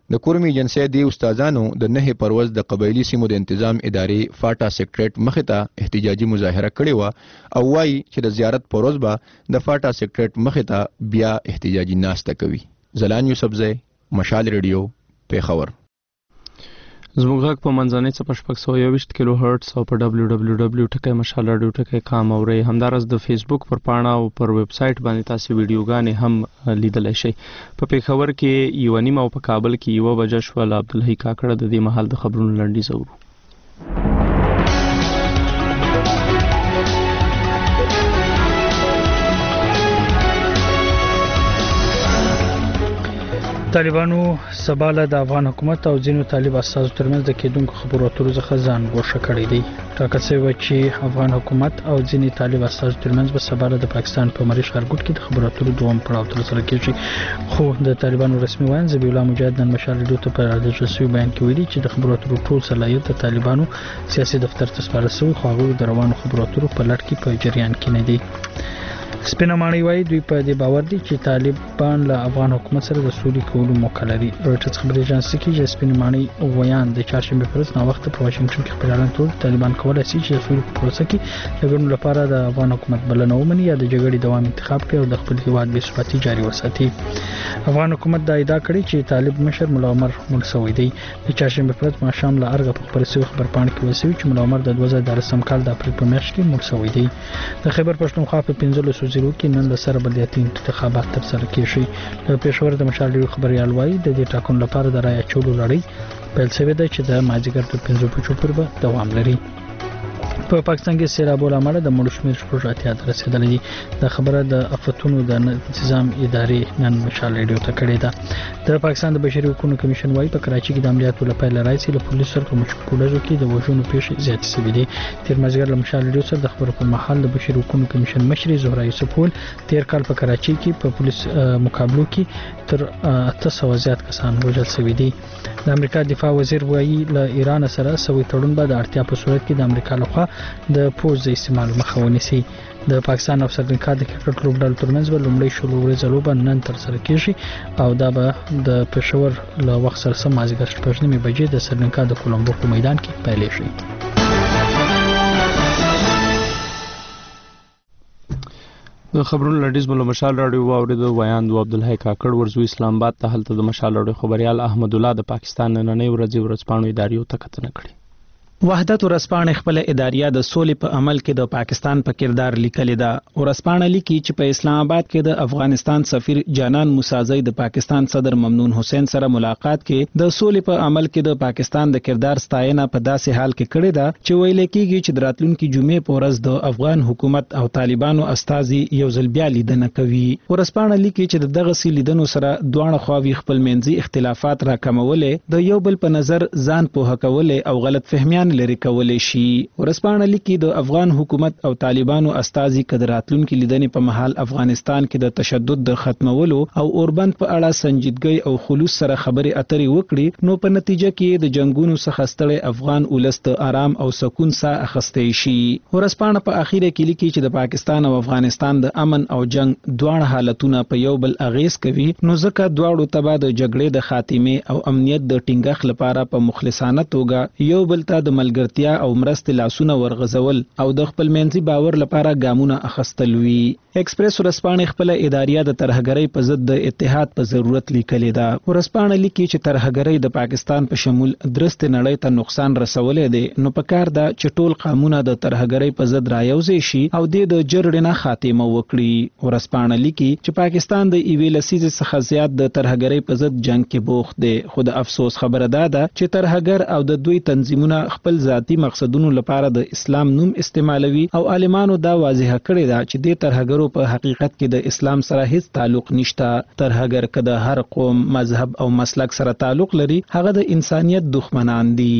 د کورمي ایجنسی دی استادانو د 9 پروز د قبایلی سیمو د تنظیم ادارې فاټا سیکریټریټ مخې ته احتجاجي مظاهره کړې و او وايي چې د زیارت پروز به د فاټا سیکریټریټ مخې ته بیا احتجاجي ناسته کوي. زلان یوسفزی، مشال ریډیو، پیښور. زموږ غږ په منځنۍ څپه 621 کیلو هرتز او په www.mashalradio.com اورئ. همدارس د فیسبوک پر پاڼه او پر ویب سټ باندې تاسو ویډیوګانې هم لیدلی شئ. په پیښور کې 1:30 او په کابل کې 1 بجه شوه. عبدالحی کاکړه د دې مهال د خبرونو لنډیز اورو. طالبانو سباله د افغان حکومت او ځینو طالب اساسو ترمنځ د کېدونکو خبرو اترو څخه ځان ګوښه کړی دی. ټاکل شوی چې افغان حکومت او ځینې طالب اساسو ترمنځ به سباله د پاکستان په مریخ ښارګوټ کې د خبرو اترو دوم پړاو ترسره کیږي. خو د طالبانو رسمي وایي ذبیح الله مجاهد نن مشال ریډیو ته په رسمي بیان کې ویلي چې د خبرو اترو ټول صلاحیت د طالبانو سیاسي دفتر ته سپارل شوی، خو هغوی د روانو خبرو اترو په لړ کې په جریان کې نه دي. سپینه ماڼۍ وایي دوی په دې باور دي چې طالبان له افغان حکومت سره د سولې کولو موقع لري. رویټرز خبري اژانس کې چې سپینه ماڼۍ ویان د چهارشنبه پر ورځ ناوخته په واشنگټن کې خبريالان ټول طالبان کولای شي چې د سولې په پروسه کې د ګډون لپاره د افغان حکومت بلنه ومني یا د جګړې دوام انتخاب کړي او د خپل هیواد بې ثباتي جاري وساتي. افغان حکومت دا ادعا کړې چې طالب مشر مولا عمر مړ شوی دی. د چهارشنبه پر ورځ ماښام له ارګه په خبري شوی خبرپاڼه کې ویل شوی چې مولا عمر د 2013 کال د اپریل په میاشت کې مړ شوی دی. د خیبر پښتونخوا په 15 ضلعو کې نن د سره بلدیاتي انتخابات ترسره کیږي. د پېښور د مشال ریډیو خبريال وایي د دې ټاکنو لپاره د رای اچولو لړۍ پیل شوې ده چې د مازیګر تر 5 بجو پورې به دوام لري. په پاکستان کې سیلابونو امله د مړو شمېر 80 ته رسیدلی دی. د خبره د افتونو د انتظام ادارې نن مشال ریډیو ته کړې ده. د پاکستان د بشري حقوقو کمیشن وایي په کراچۍ کې د عملیاتو لپاره راځي له پولیسو سره په مشکوکو ډزو کې د وژنو پیښې زیاتې شوې دي. تیر مازیګر له مشال ریډیو سره د خبرو پر مهال د بشري حقوقو کمیشن مشري زهرا یوسف ول تیر کال په کراچۍ کې په پولیس مقابلو کې تر 800 زیات کسان وژل شوي دي. د امریکا دفاع وزیر وایي له ایران سره سوي تړون به د اړتیا په صورت کې د امریکا لخوا د پوز د استعمال مخه ونیسي. د پاکستان او سریلانکا د کرکټ لوبډلو ترمنځ به لومړی شلو ورځې لوبه نن ترسره کیږي او دا به د پېښور له وخت سره سم مازیګر 8:30 بجې د سریلانکا د کولمبو په میدان کې پیل شي. د خبرونو لړیز مل مشال راډیو واورید ویان د عبدالحی کاکړ ورزو اسلام آباد ته هلته د مشال راډیو خبريال احمد الله د پاکستان نننۍ ورځپاڼو ادارې ته کتنه کړې. وحدت ورځپاڼه خپل اداریه د سولې په عمل کې د پاکستان په کردار لیکلې ده. ورځپاڼه لیکي چې په اسلام آباد کې د افغانستان سفیر جانان موسازی د پاکستان صدر ممنون حسین سره ملاقات کې د سولې په عمل کې د پاکستان د کردار ستاینه په داسې حال کې کړې ده چې ویل کېږي چې د راتلونکي جمعې په ورځ د افغان حکومت او طالبانو استازي یو ځل بیا لیدنه کوي. ورځپاڼه لیکي چې دغه لیدنو سره دواړه خواوې خپل منځي اختلافات راکمولې، د یو بل په نظر ځان پوهه کولې او غلط فهمیان لري کولای شي. ورځپاڼه لیکي د افغان حکومت او طالبانو استازي کدراتلونکو لیدنې په محل افغانستان کې د تشدد د ختمولو او اوربند په اړه سنجیدګي او خلوص سره خبرې اترې وکړي، نو په نتیجه کې د جنگونو څخه ستړي افغان ولست آرام او سکون ساه اخستې شي. ورځپاڼه په اخیره کې لیکي چې د پاکستان او افغانستان د امن او جنگ دواړه حالتونه په یو بل اغیز کوي، نو ځکه دواړو تبع د جګړې د خاتمه او امنیت د ټینګښ لپاره په مخلصانه توګه یو بل ته د ملګرتیا او مرستې لاسونه ورغځول او د خپل منځي باور لپاره ګامونه اخیستل وی. ایکسپریس ورځپاڼه خپل اداریه د ترهګرۍ په ضد د اتحاد په ضرورت لیکلې ده. ورځپاڼه لیکي چې ترهګرۍ د پاکستان په شمول درست نړۍ ته نقصان رسولې ده، نو پکار ده چې ټول قانونه د ترهګرۍ په ضد رايوځي شي او د جرړې خاتمه وکړي. ورځپاڼه لیکي چې پاکستان د ایوي لسیزې څخه زیات د ترهګرۍ په ضد جنگ کې بوخت دی، خو د افسوس خبره ده چې ترهګر او د دوی تنظیمونه خپل ذاتی مقصدونو لپاره د اسلام نوم استعمالوي او عالمانو دا واضح کړی دا چې د ترهګرو په حقیقت کې د اسلام سره هیڅ تعلق نشته. ترهګر کده هر قوم، مذهب او مسلک سره تعلق لري، هغه د انسانیت دښمنان دي.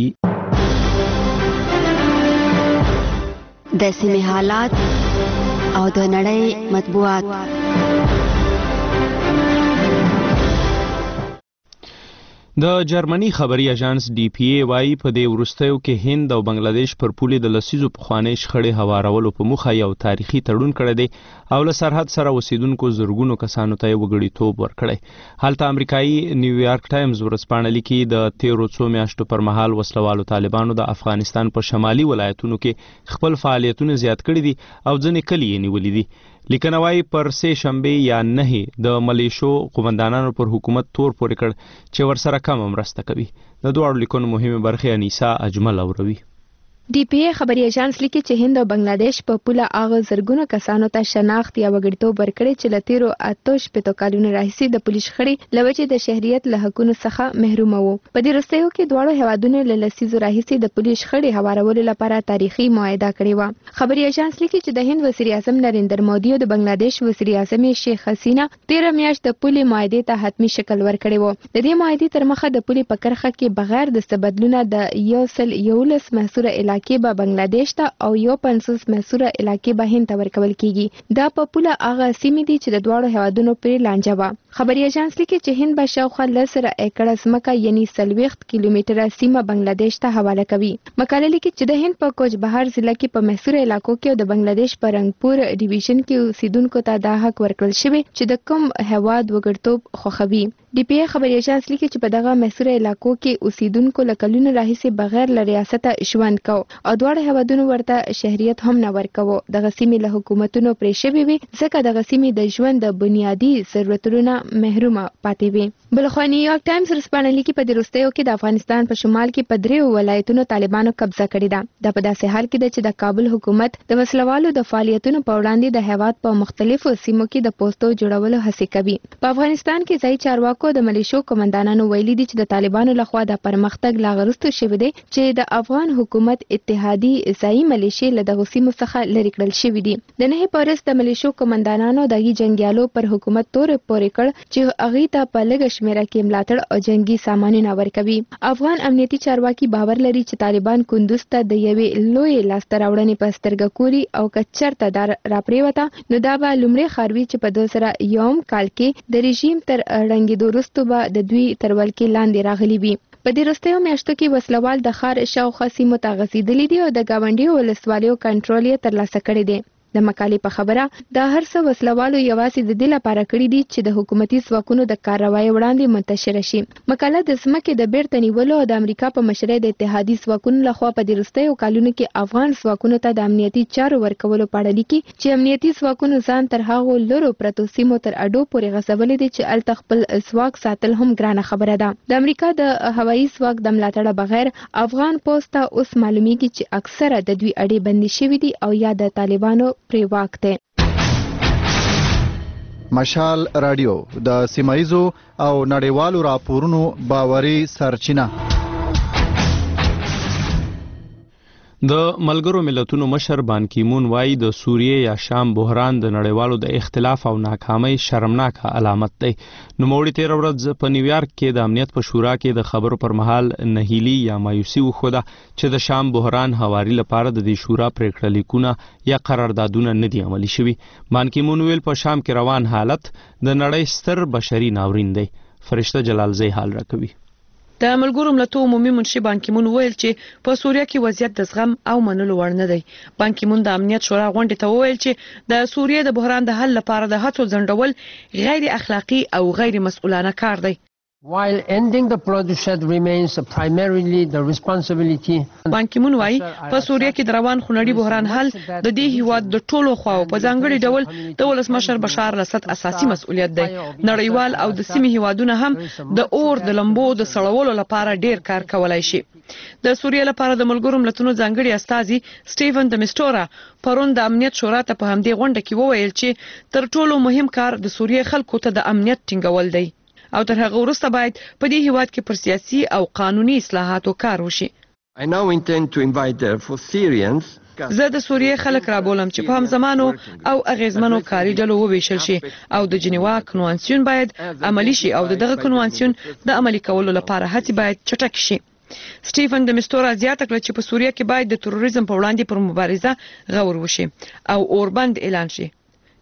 د سیمې حالات او د نړۍ مطبوعات. د جرمني خبري اژانس ډي پی ای وايي په دې وروستیو کې هند او بنگلاديش پر پولې د لسیزو پخوانۍ شخړې هوارولو په موخه یو تاریخي تړون کړی دی او له سرحد سره اوسیدونکو زرګونو کسانو ته یې وګړیتوب ورکړی. هلته امریکایي نیویارک ټایمز ورځپاڼه لیکي د تیرو څو میاشتو پر مهال وسلوالو طالبانو د افغانستان په شمالي ولایتونو کې خپل فعالیتونه زیات کړي دي او ځینې کلي یې نیولي دي. لیکنه وايي پر سه شنبه یا نه د ملیشو قومندانانو پر حکومت تور پورې کړ چې ورسره کم مرسته کوي. د دوه لیکونو مهمه برخه انیسا اجمل اوروي. ډي پی ای خبري اژانس لیکي چې هند او بنگلاديش په پوله اغه زرګونو کسانو ته شناخت یا وګړیتوب ورکړي چې له تیرو 8 کالونو راهیسې د پولیس شخړې لوجې د شهریت له حقونو څخه محروم وو. په دې وروستیو کې دواړو هیوادونو له لسیزو راهیسې د پولیس شخړې هوارولو لپاره تاریخي معاهده کړې و. خبري اژانس لیکي چې د هند وزیر اعظم نریندر مودي او د بنگلاديش وزیر اعظم شیخ حسینا 13 میاشت د پولې معاهده ته حتمی شکل ورکړی و. د دې معاهدې تر مخه د پولې په کرښه کې بغیر د تبادلونه د 111 محصوره علاقې به بنگلاديش ته او 50 محصوره علاقې به هند ته ورکول کیږي. دا په پوله هغه سیمې دي چې د دواړو هیوادونو پرې لانجه وه. خبري اژانس لیکي چې هند به شاوخوا 10 ایکړه ځمکه یعنی 40 کیلومتره سیمه بنگلاديش ته حواله کوي. مقاله لیکي چې د هند په کوچ بهار ضلع کې په محصوره علاقو کې او د بنگلاديش په رنگپور ډیویژن کې اوسیدونکو ته دا حق ورکړل شوی چې د کوم هیواد وګړیتوب خوښوي. ډي پی ای خبري اژانس لیکي چې په دغه محصوره علاقو کې اوسیدونکو له کلونو راهیسې بغیر له ریاسته ژوند کو او دواړه هیوادونو ورته شهریت هم نه ورکوه. دغه سیمې له حکومتونو پرې شوې وي ځکه دغه سیمې د ژوند د بنیادي ضرورتونو محرومه پاتې وي. بلخوا نیویارک ټایمز ورځپاڼه لیکي په دې وروستیو کې د افغانستان په شمال کې په 3 ولایتونو طالبانو قبضه کړې ده. دا په داسې حال کې ده چې د کابل حکومت د وسلوالو د فعالیتونو په وړاندې د هیواد په مختلفو سیمو کې د پوسټو جوړولو هڅې کوي. په افغانستان کې ځای چارواکو د ملیشو قومندانانو ویلي دي چې د طالبانو لخوا د پرمختګ لا غرستو شوی دی چې د افغان حکومت اتحادي ځایي ملیشې له دغه سیمو څخه لرې کړل شوي دي. د 9 پارس د ملیشو قومندانانو دغه جنگیالو پر حکومت تور پورې کړ چې هغه ته په لږ شمیره کې ملاتړ او جنگي سامانونه ورکوي. افغان امنیتي چارواکي باور لري چې طالبان کندوز ته د یوې لوی لاسته راوړنې په سترګه کوري او کچرته دار راپریوته نو دا به لومړی خاروي چې په 2001 کال کې د رژیم تر ړنګېدو وروسته به د دوی تر ولکې لاندې راغلي وي. په دې وروستیو میاشتو کې وسلوال د ښار شاوخوا سیمو ته غځېدلي دي او د ګاونډیو ولسوالیو کنټرول یې ترلاسه کړی دی. د مقالې په خبره دا هر څه وسلوالو یوازې د دې لپاره کړي دي چې د حکومتي ځواکونو د کاروای وړاندې منتشر شي. مقاله د ځمکې د بیرته نیولو او د امریکا په مشرۍ د اتحادي ځواکونو لخوا په دې وروستیو کلونو کې افغان ځواکونو ته د امنیتي چارو ورکولو په اړه لیکي چې امنیتي ځواکونو ځان تر هغو لرو پرتو سیمو تر اډو پورې غځولي دي چې هلته خپل ځواک ساتل هم ګرانه خبره ده. د امریکا د هوایي ځواک د ملاتړه بغیر افغان پوسټ ته اوس معلومیږي چې اکثره د دوی اډې بندي شوي دي او یا د طالبانو پرې واک دی. مشال رادیو د سیمایزو او نړیوالو راپورونو باوري سرچینه. د ملګرو ملتونو مشر بان کی مون وايي د سوریې یا شام بحران د نړیوالو د اختلاف او ناکامۍ شرمناکه علامت دی. نوموړي 13 ورځ په نیویارک کې د امنیت په شورا کې د خبرو پر مهال نهیلي یا مایوسي وښوده چې د شام بحران هواري لپاره د دې شورا پریکړه لیکونه یا قراردادونه نه دي عملي شوي. بان کی مون ویل په شام کې روان حالت د نړۍ ستر بشري ناورین دی. فرشته جلالزی حال راکوي. د ملګرو ملتونو عمومي منشي بان کی مون ویل چې په سوریه کې وضعیت د زغم او منلو وړ نه دی. بان کی مون د امنیت شورا غونډې ته وویل چې د سوریې د بحران د حل لپاره د هڅو ځنډول غیر اخلاقی او غیر مسؤلانه کار دی. While ending the bloodshed remains primarily the responsibility. بان کی مون وايي په سوریه کې د روان خونړي بحران حل د دې هیواد د ټولو خواو په ځانګړي ډول د ولسمشر بشار الاسد اساسي مسؤلیت دی. نړیوال او د سیمې هیوادونه هم د اور د لمبو د سړولو لپاره ډیر کار کولای شي. د سوریه لپاره د ملګرو ملتونو ځانګړي استازي سټیفن د میسټورا پرون د امنیت شورا ته په همدې غونډه کې وویل چې تر ټولو مهم کار د سوریه خلکو ته د امنیت ټینګول دی او تر هغه وروسته باید په دې هیواد کې پر سیاسي او قانوني اصلاحاتو کار وشي. I now intend to invite for Syrians. زه د سوریې خلک رابولم چې په همزمانو او اغیزمنو کاري ډلو وویشل شي او د جنیوا کنوانسیون باید عملی شي او دغه کنوانسیون د عملي کولو لپاره هڅې باید چټک شي. سټیفن د میسټورا زیاته کړه چې په سوریه کې باید د تروریزم په وړاندې پر مبارزه غور وشي او اوربند اعلان شي.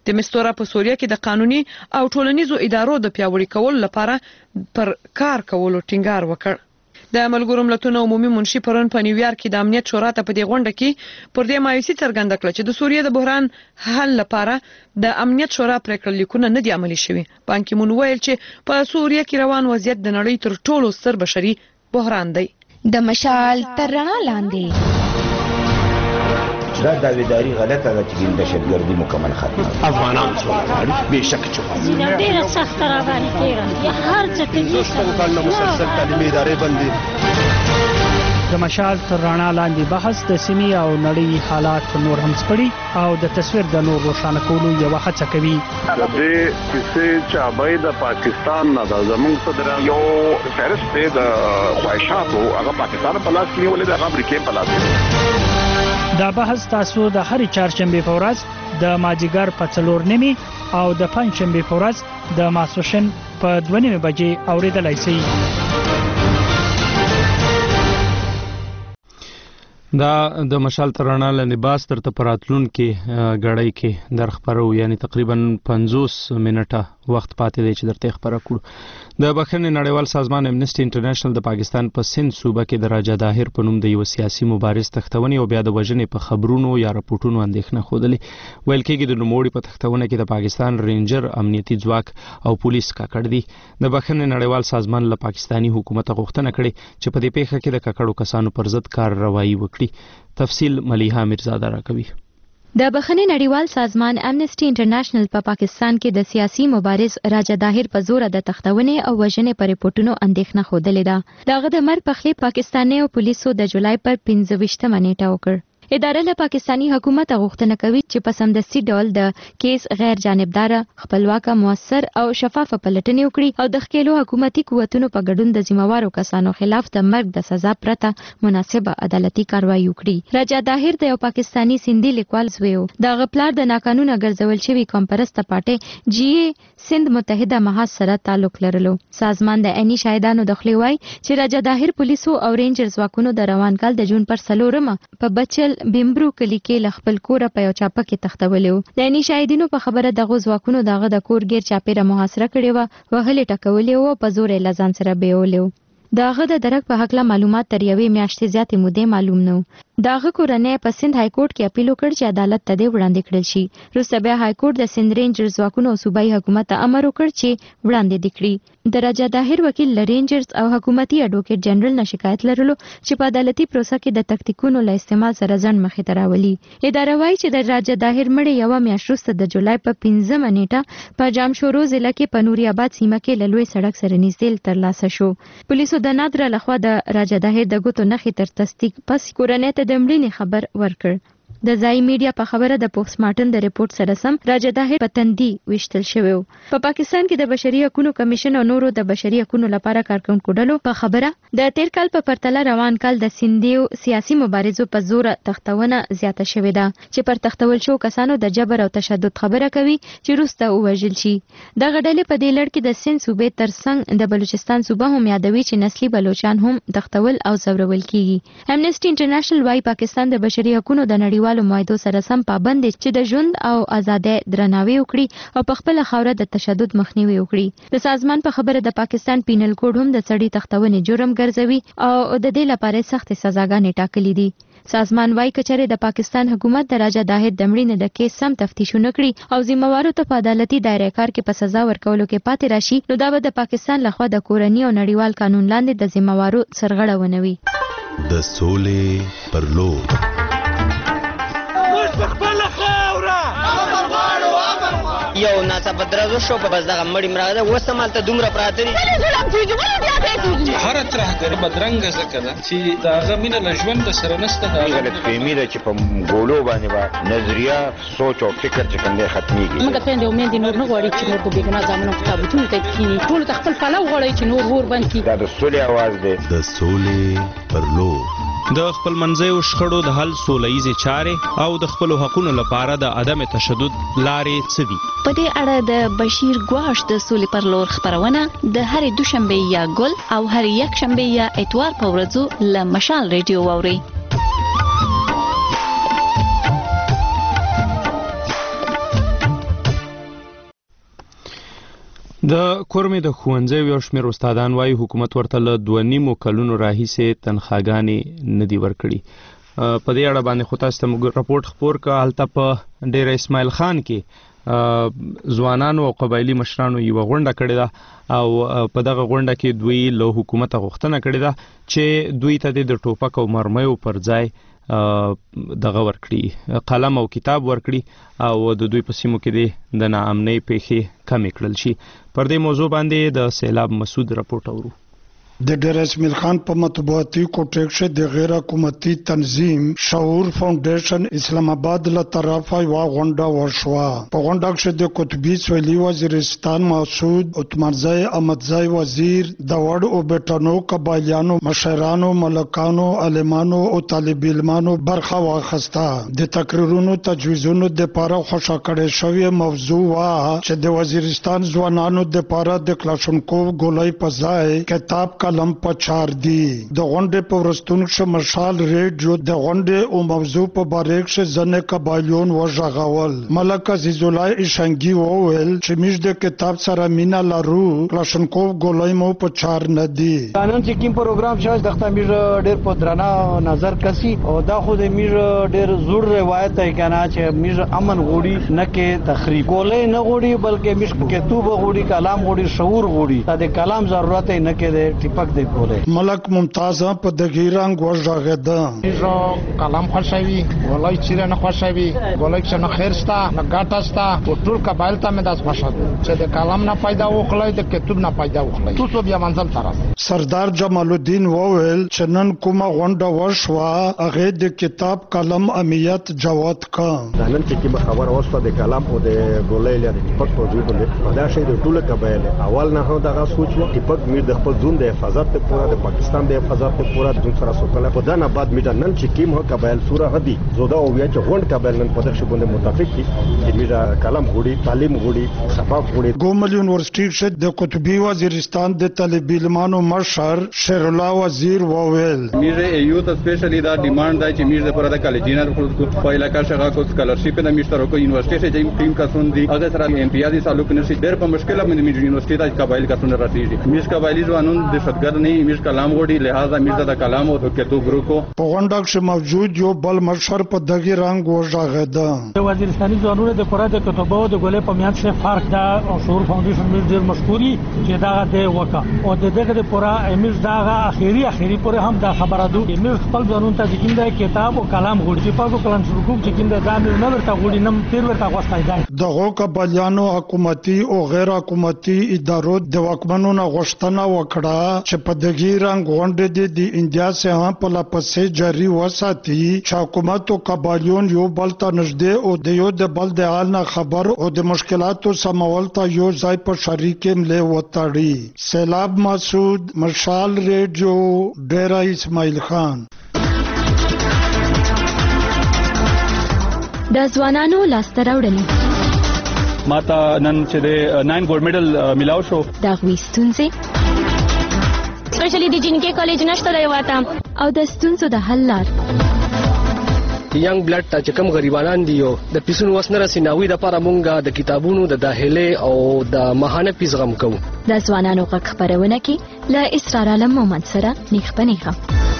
د مستورا په سوریه کې د قانوني او ټولنیزو ادارو د پیاوړي کولو لپاره پر کار کولو ټینګار وکړ. د ملګرو ملتونو عمومي منشي پرون په نیویارک کې د امنیت شورا ته په دې غونډه کې پر دې مایوسي څرګنده کړه چې د سوریه د بحران حل لپاره د امنیت شورا پریکړه لیکونه نه دي عملي شوي. بان کی مون ویل چې په سوریه کې روان وضعیت د نړۍ تر ټولو ستر بشري بحران دی. د مشال تر رڼا لاندې دا داویداری غلطه ده چې د دهشتګردي مکمل ختمه افغانان څومره به شک چې ډیره سخت را باندې تیره هر څه ته کال مسلسل تعلیمي ادارې بندي. د مشال تر رڼا لاندې بحث د سیمې او نړۍ حالات نور هم سپړي او د تصویر د نور روښانه کولو یو هڅه کوي. د دې کیسې چابای د پاکستان نه د زمونږ صدر یو فهرست دی د خواهشاتو هغه پاکستان په لاس کې ولې د امریکا په لاس کې. دا بحث تاسو د هر چهارشنبه په ورځ د ماجیګر په 4:30 او د پنځشنبه په ورځ د ماسوشن په 2:30 بجې اوریدلای شئ. دا د مشال تر رڼا لاندې باس تر پراتلون کې غړی کې در خبرو یعنی تقریبا 50 منټه وخت پاتې دی چې درته خبره کړو. د بخښنې نړیوال سازمان امنیسټي انټرنیشنل د پاکستان په سند صوبه کې د راجا داهر په نوم د یو سیاسي مبارز تختونې او بیا د وژنې په خبرونو یا راپورټونو اندېښنه خوده. ویل کېږي د نوموړي په تختونه کې د پاکستان رینجر امنیتي ځواک او پولیس کاکړ دي. د بخښنې نړیوال سازمان له پاکستانی حکومت غوښتنه کړې چې په دې پیښه کې د ککړو کسانو پر ضد کارروایي وکړي. تفصیل ملیحه میرزاده راکوي. د بخښنې نړیوال سازمان امنیسټي انټرنیشنل په پاکستان کې د سیاسي مبارز راجا داهر په زور د تختونې او وژنې پر ریپورتونو اندېښنه خوده ده. دغه د مرګ په خلی پاکستاني او پولیسو د جولای پر 15 نیټه وکړ. اداره له پاکستانی حکومت غوښتنه کوي چې په سمدستي ډول د کیس غیر جانبدار خپلواک موثر او شفاف پلټنې وکړي او د ښکېلو حکومتي قوتونو په ګډون د ذمہوارو کسانو خلاف د مرګ د سزا پرته مناسبه عدالتي کاروایی وکړي. راجا داهر د یو پاکستانی سندي لیکوال زوی و. د غپلار د ناقانونه ګرځول شوی کمپرسته پارټي جی سند متحده محاذ سره تعلق لرلو. سازمان د عیني شاهدانو د خلی وای چې راجا داهر پولیسو او رینجر ځواکونو د روان کال د جون پر 4 په بچل بیمبرو کلی کې ل خپل کور په یو چاپه کې تختولیو. د عیني شاهدینو په خبره دغه ځواکونو دغه د کور غیر چاپیره محاصره کړې و وهلې ټکولې و په زور له ځان سره بیولیو. داغه د درک په حق له معلومات تر یوې میاشتې زیاتې مودې معلوم نه و. داغه کورنۍ په سند های کورټ کې اپیل وکړ چې عدالت ته دې وړاندې کړل شي. وروسته بیا های کورټ د سند رینجر ځواکونو او صوبایي حکومت ته امر وکړ چې وړاندې کړي. د راجا داهر وکیل ل رینجرز او حکومتي اډوکیټ جنرال نه شکایت لرلو چې په عدالتي پروسه کې د تکتیکونو له استعمال سره ځان مخې ته راولي. اداره وايي چې د راجا داهر مړی یو میاشت وروسته د جولای په 15 نیټه په جامشورو ضلع کې په نوري آباد سیمه کې له لوی سړک سره نږدې ترلاسه شو. پولیسو د نادره لخوا د راجا داهر د ګوتو نښې تر تصدیق پس کورنۍ ته د مړینې خبر ورکړ. د ځای میډیا په خبره د پوسټ مارټم د ریپورت سره سم راجا داهر په تندي وشتل شوی و. په پاکستان کې د بشري حقوقو کمیشن او نورو د بشري حقوقو لپاره کارکونکو ډلو په خبره د تیر کال په پرتله روان کال د سندیو سیاسي مبارزو په زور تختونه زیاته شوې ده چې پر تختول شو کسانو د جبر او تشدد خبره کوي چې روسته وژل شي. دغه ډلې په دې لړ کې د سند صوبې ترڅنګ د بلوچستان صوبه هم یادوي چې نسلي بلوچان هم تختول او زورول کیږي. امنیسټي انټرنیشنل وايي پاکستان د بشري حقوقو د نړیوالو معاهدو سره سم پابند دي چې د ژوند او ازادۍ درناوی وکړي او په خپل خوره د تشدد مخنیوي وکړي. د سازمان په خبره د پاکستان پینل کوډ هم د سړي تختونې جرم ګرځوي او د دې لپاره سخت سزاګانې ټاکلي دي. سازمان وايي کچره د پاکستان حکومت د راجا داهر د مړینې د کیس سم تفتیشونه کړي او ذمہوارو ته په عدالتي دایره کار کې په سزا ورکولو کې پاتې راشي نو دا به د پاکستان لخوا د کورنۍ او نړیوال قانون لاندې د ذمہوارو سرغړونه وي. د سولې پر لور یو ناڅاپه درزو شو په بس دغه مړی مراده وسمالته دومره پراته دي هر ترهګر بدرنګ زکه ده چې دغه مینه له ژوند سره نشته. دا غلط فهمي ده چې په ګولو باندې با نظریه سوچ او فکر چې څنګه ختميږي. موږ ته د امید نور نه غواړي چې نور په بیګنا ځامنو کتابونه ته کینی ټول خپل پلو غواړي چې نور ور باندې دا د سولې आवाज ده. د سولې پر لور د خپل منځیو شخړو د حل سولهییزې چارې او د خپلو حقونو لپاره د عدم تشدد لارې څه دي؟ په دې اړه د بشیر ګواش د سولې پر لور خبرونه د هرې دوشنبه یا ګل او هرې یکشنبه یا اتوار په ورځو له مشال ریډیو واورئ. د کورمې د ښوونځیو یو شمېر استادان وایي حکومت ورته له 2.5 کلونو راهیسې تنخواګانې نه دي ورکړي. په دې اړه باندې خو تاسو ته موږ راپورټ خپور کړ. هلته په ډېره اسماعیل خان کې ځوانانو او قبایلي مشرانو یوه غونډه کړې ده او په دغه غونډه کې دوی له حکومته غوښتنه کړې ده چې دوی ته د ټوپک او مرمیو پر ځای دغه ورکړي، قلم او کتاب ورکړي او د دوی په سیمو کې د ناامنۍ پیښې کمې کړل شي. پر دې موضوع باندې د سیلاب مسعود راپورټ اورو. د ډېر اسماعیل خان په مطبوعاتي کوټه کې د غیر حکومتي تنظیم شعور فاونډیشن اسلام آباد له طرفه یو غونډه وشوه. په غونډه کې د قطبي سویلي وزیرستان مسعود اتمرزای احمدزای وزیر د وړ او بیٹانو قبایلیانو مشرانو ملکانو عالمانو او طالب علمانو برخه واخیسته. د تقریرونو تجویزونو د لپاره خوشا کړې شوې موضوع وا چې د وزیرستان ځوانانو د لپاره د کلاشنکوف ګولۍ په ځای کتاب قلم پچار دی. د غونډې په ورستون کې مشال ریډیو د غونډې او موضوع په باره کې ځنه قبایلیون وژغول. ملک عزیز الله اشنګي وویل چې موږ د کتاب سره مینا لرو، کلاشنکوف ګولۍ مو پچار نه دی. قانون چې کوم پروګرام شاش دغه موږ ډېر په درنا نظر کسي او دا خو د موږ ډېر زور روایت دی کنه چې موږ امن غوړي نه کې تخریب ګولۍ نه غوړي بلکې موږ کتاب غوړي کلام غوړي شعور غوړي. د کلام ضرورت نه کې ملک ممتاز په دغه رنگ وژغده. جو کلام خوشوي ولای چیرې نه خوشوي ولای چې نه خیرستا نه ګټستا او ټول قبایل ته مې داس خوشاله چې د کلام نه پیدا وکړای د کتاب نه پیدا وکړای تو بیا منځل طرف. سردار جمال الدین وویل چې نن کومه غونډه وشوه هغه د کتاب قلم اهمیت جوات کا. نن چې کومه خبر اوسه د کلام او د ګولۍ لري په توجیه باندې دا شی د ټول قبایل اول نه هو دغه سوچ و چې پک میر د خپل ځون د حفاظت ته پورا د پاکستان د حفاظت ته پورا د سره سوکله په دنه بعد میډا نن چې کیم هو قبایل سوره هدي زودا او بیا چې غونډ قبایل نن په دغه باندې متفق دي چې میډا کلام غوړي تعلیم غوړي شفاف غوړي. ګومل یونیورسيټي چې د قطبي وزیرستان د طالب علمانو مشر شیر الله وزیر وویل میډا یو ته سپیشلی دا ډیماند دی چې میډا پر د کالجینر په علاقه شغه کو سکالرشپ د میشترو کو یونیورسيټي چې ټیم کا سون دي هغه سره امتیازي تعلق نشي ډېر په مشکل باندې میډا یونیورسيټي د قبایل کا سون راځي. میش قبایلی ځوانون د شتګر نه میش کلام غوړي لہذا میش د کلام او د کتاب ورکو. په غونډه کې موجود یو بل مشر په دغه رنگ وژغده. د وزیرستاني ځوانانو د پوره د کتابو د ګولې په میاد څخه فرق دا او شعور فاونډیشن مې ډېر مشکوري چې دا د وکا او دغه د پوره امیش دا اخیری پوره هم دا خبره دو میش خپل ځوانون ته چې د کتاب او کلام غوړي چې په کلام شروع چې کیند دا نه ورته غوړي نم تیر ورته غوښتای دی. دغه قبایلیانو حکومتي او غیر حکومتي ادارو د واکمنو نه غوښتنه وکړه چې په دغه رنگ غونډې د انډیا څخه په لاپسې جاری وساتي چې حکومت او قبایلیون یو بل ته نږدې او د یو د بل د حال نه خبر او د مشکلاتو سمول ته یو ځای په شریک ملي وتاړي. سیلاب مسعود مشال ریډیو ډیرا اسماعیل خان. د ځوانانو لاسته راوړنې ماته نن چې د 9 ګولډ میډل ملاو شو دا غوښتونځي سپیشلی د جنکي کالج نشته دی واته او د ستونزو د حل لار. ینګ بلډ ته چې کوم غریبانان دي او د پیسونو وسنه رسیناوي د لپاره مونږه د کتابونو د داخله او د ماهانه فیس غم کوو. د ځوانانو غږ خبرونه کې له اسرار عالم محمد سره نیخه.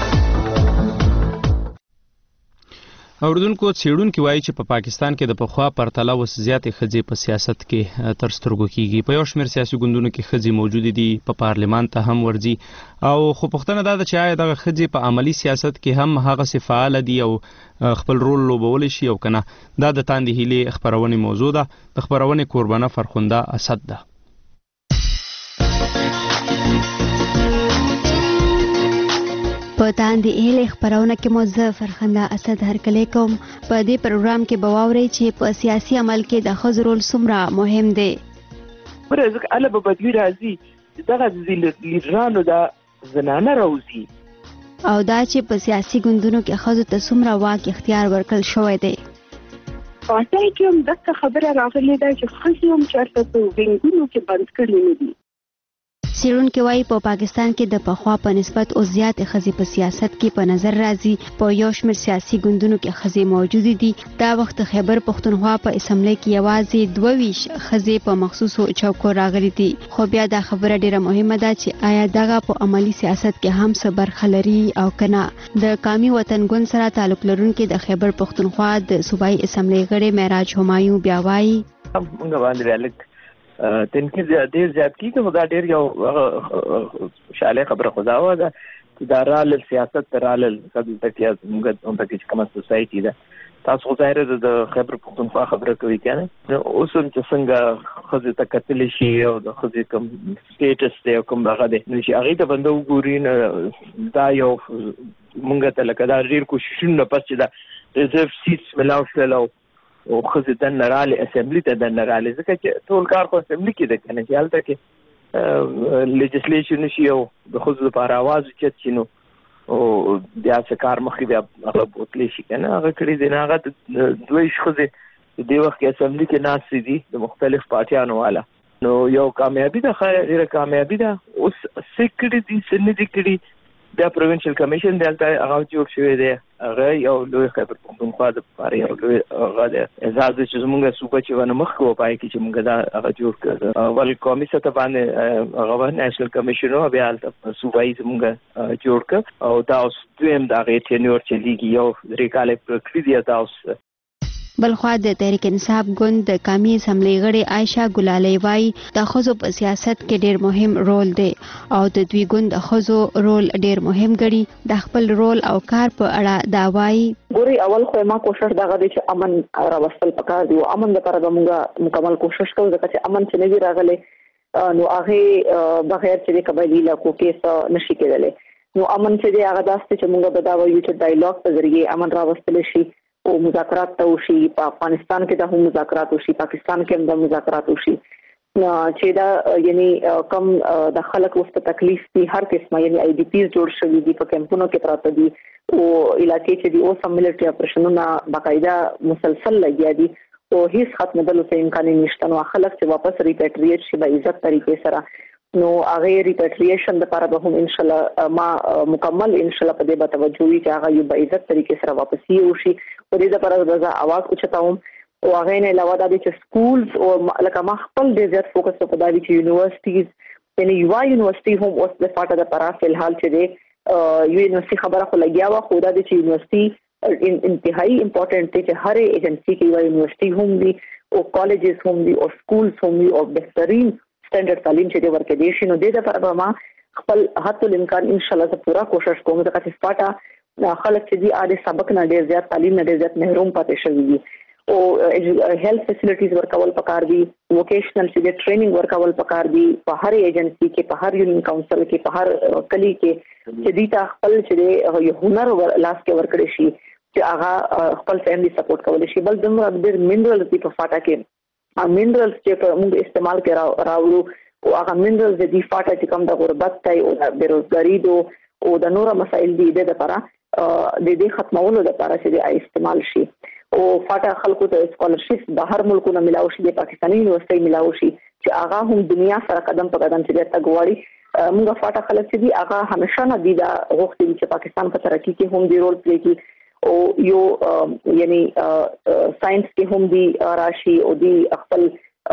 اوردونکو څېړونکي وایي چې په پاکستان کې د پخوا پرتله اوس زیاتې ښځې په سیاست کې تر سترګو کیږي. په یو شمېر سیاسي ګوندونو کې ښځې موجودې دي، په پارلمان ته هم ورځي او خو پوښتنه دا ده چې آیا دغه ښځې په عملي سیاست کې هم هغسې فعاله دي او خپل رول لوبولی شي او که نه. دا د تاندې هیلې خپرونې موضوع ده. د خپرونې کوربانه فرخنده اسد ده. په تاندې هیلې خپرونه کې مو زه فرخنده اسد هرکلی کوم. په دې پروګرام کې به واورئ چې په سیاسي عمل کې د ښځو رول څومره مهم دی. ځکه هله به بدلون راځي دغه لیډرانو دا زنانه راوځي او دا چې په سیاسي ګوندونو کې ښځو ته څومره واک اختیار ورکړل شوی دی. پارټۍ کې هم دغه خبره راغلې ده چې ښځې هم چېرته په وینګونو کې بند کړي نه دي. سیرونکو وايي په پاکستان کې د پخوا په نسبت او زیات خزي په سیاست کې په نظر راځي. په یو شمېر سیاسي ګوندونو کې خزي موجود دي. دا وخت خیبر پښتونخوا په اسمبلی کې یوازې 22 خزي په مخصوصو چوکو راغلي دي. خو بیا دا خبره ډیره مهمه ده چې آیا دغه په عملی سیاست کې هم څه برخه لري او کنه. د قومي وطن ګوند سره تعلق لرونکي د خیبر پښتونخوا د صوبایي اسمبلی غړي معراج همایون بیا وايي موږ باندې الک تنقید ډیر زیات کیږي خو دا ډیر یو شاله خبره خدا و ده چې دا رال سیاست رال قبل تکیا موږ هم پکې کومه سوسايټي ده تاسو ظاهر د خبر پښتونخوا خبره کوي کنه اوس هم چې څنګه خزه تکتل شي او د خزه کوم سټیټس دی کوم هغه دی نو چې هغه ته بندو ګورین دا یو موږ ته لکه دا ډیر کوششونه پس چې دا ریزرو سیټس ملاو شلو او خزه د نراله اسمبلی ته د نراله ځکه چې ټول کار خو اسمبلی کې ده کنه چې حالت کې لیجسلیشن شي او د خزه لپاره आवाज چت شنو او بیا څه کار مخې بیا هغه بوتلی شي کنه هغه کړي دی نه هغه دوی خزه د وخت کې اسمبلی کې ناس دي د مختلف پارټیانو والا نو یو کامیابی ده خیره کامیابی ده اوس سیکړي دي سن دي کړي د پروینشل کمیشن دلته هغه جوړ شوی دی هغه یو لوی خبر پښتونخوا د لپاره یو لوی هغه اعزاز چې موږ صوبه چې ونه مخ کو پای کې چې موږ دا هغه جوړ کړ ول قومي سطح باندې هغه نېشنل کمیشن او بیا د صوبایي موږ جوړ کړ او دا اوس دویم د هغه ټینور چې لیګي یو ریکاله پرکړی دی تاسو بلخوا د تحریک انصاف ګوند د قومي اسمبلی غړي عائشہ ګلالي وايي د خزو په سیاست کې ډېر مهم رول دی او د دوی ګوند د خزو رول ډېر مهم ګڼي د خپل رول او کار په اړه دا وايي ګوري اول خو ما کوشش دا غوډي چې امن راوستل پکار دی او امن لپاره موږ مکمل کوشش کوو ځکه چې امن چې نه دی راغلی نو هغه بغیر چې قبایلی علاقو کې څه نشي کېدلی نو امن چې دی هغه داسته چې موږ به دا وایو چې ډایلاګ په ذریعه امن راوستل شي او مذاکرات ته وشي په افغانستان کې د هم مذاکرات وشي پاکستان کې هم د مذاکرات وشي چې دا یعنی کم د خلک وسته تکلیف دي هر قسمه یعنی آی ډی پیز جوړ شوی دي په کمپونو کې پراته دي او علاقې چې دي او سم ملټری اپریشنونه باقاعده مسلسل لګیا دي او هیڅ ختمېدلو ته امکان نشته نو خلک چې واپس ریپیټریټ شي په عزت طریقې سره نو هغه ریپیټریشن لپاره به هم ان شاء الله ما مکمل ان شاء الله په دې به توجه وي چې هغه یو په عزت طریقې سره واپس یوشي او دې لپاره د اواز اوچتاوم او هغه نه علاوه د چې سکولز او لکه ما خپل ډېر زیات فوکس په دالي چې یونیورسيټیز یعنی یو یونیورسيټي هم اوس د فاټه د لپاره په حال چې د یو یونیورسيټي خبره خو لګیا و خو د چې یونیورسيټي انتهایی امپورټنت دی چې هر ایجنسی کې یو یونیورسيټي هم دي او کالجز هم دي او سکولز هم دي او بهترین سټانډرډ تعلیم چې ورکړي دي شنو د دې لپاره ما خپل حتی الامکان ان شاء الله زه پورا کوشش کوم چې فاټه خلک چې دي اړ سبق نه ډیر زیات تعلیم نه ډیر زیات محروم پاتې شوی دي او هیلث فیسیلیټیز ورکول پکار دي ووکیشنل چې ټریننګ ورکول پکار دي په هر ایجنسی کې په هر یونین کونسل کې په هر کلی کې چې دي تا خپل چې یو هنر لاس کې ورکړي شي چې هغه خپل فیملی سپورټ کول شي بل دمر ډیر منرالز په فاټه کې منرالز چې موږ استعمال کې راوړو او هغه منرالز د دې فاټه چې کوم د غربت ته او د بیروزګاری او د نورو مسایل دي د لپاره د دې ختمولو لپاره چې استعمال شي او فاټه خلکو ته سکالرشپ بهر ملکونو ملاوي شي د پاکستاني یونیورسيټي ملاوي شي چې هغه هم دنیا سره قدم په قدم چې د تګواړي موږ فاټه خلک چې دي هغه همیشه نه دي دا غوښتي چې پاکستان په ترقی کې هم دی رول پلی کوي او یو یعنی ساينس کې هم دي راشي او دي خپل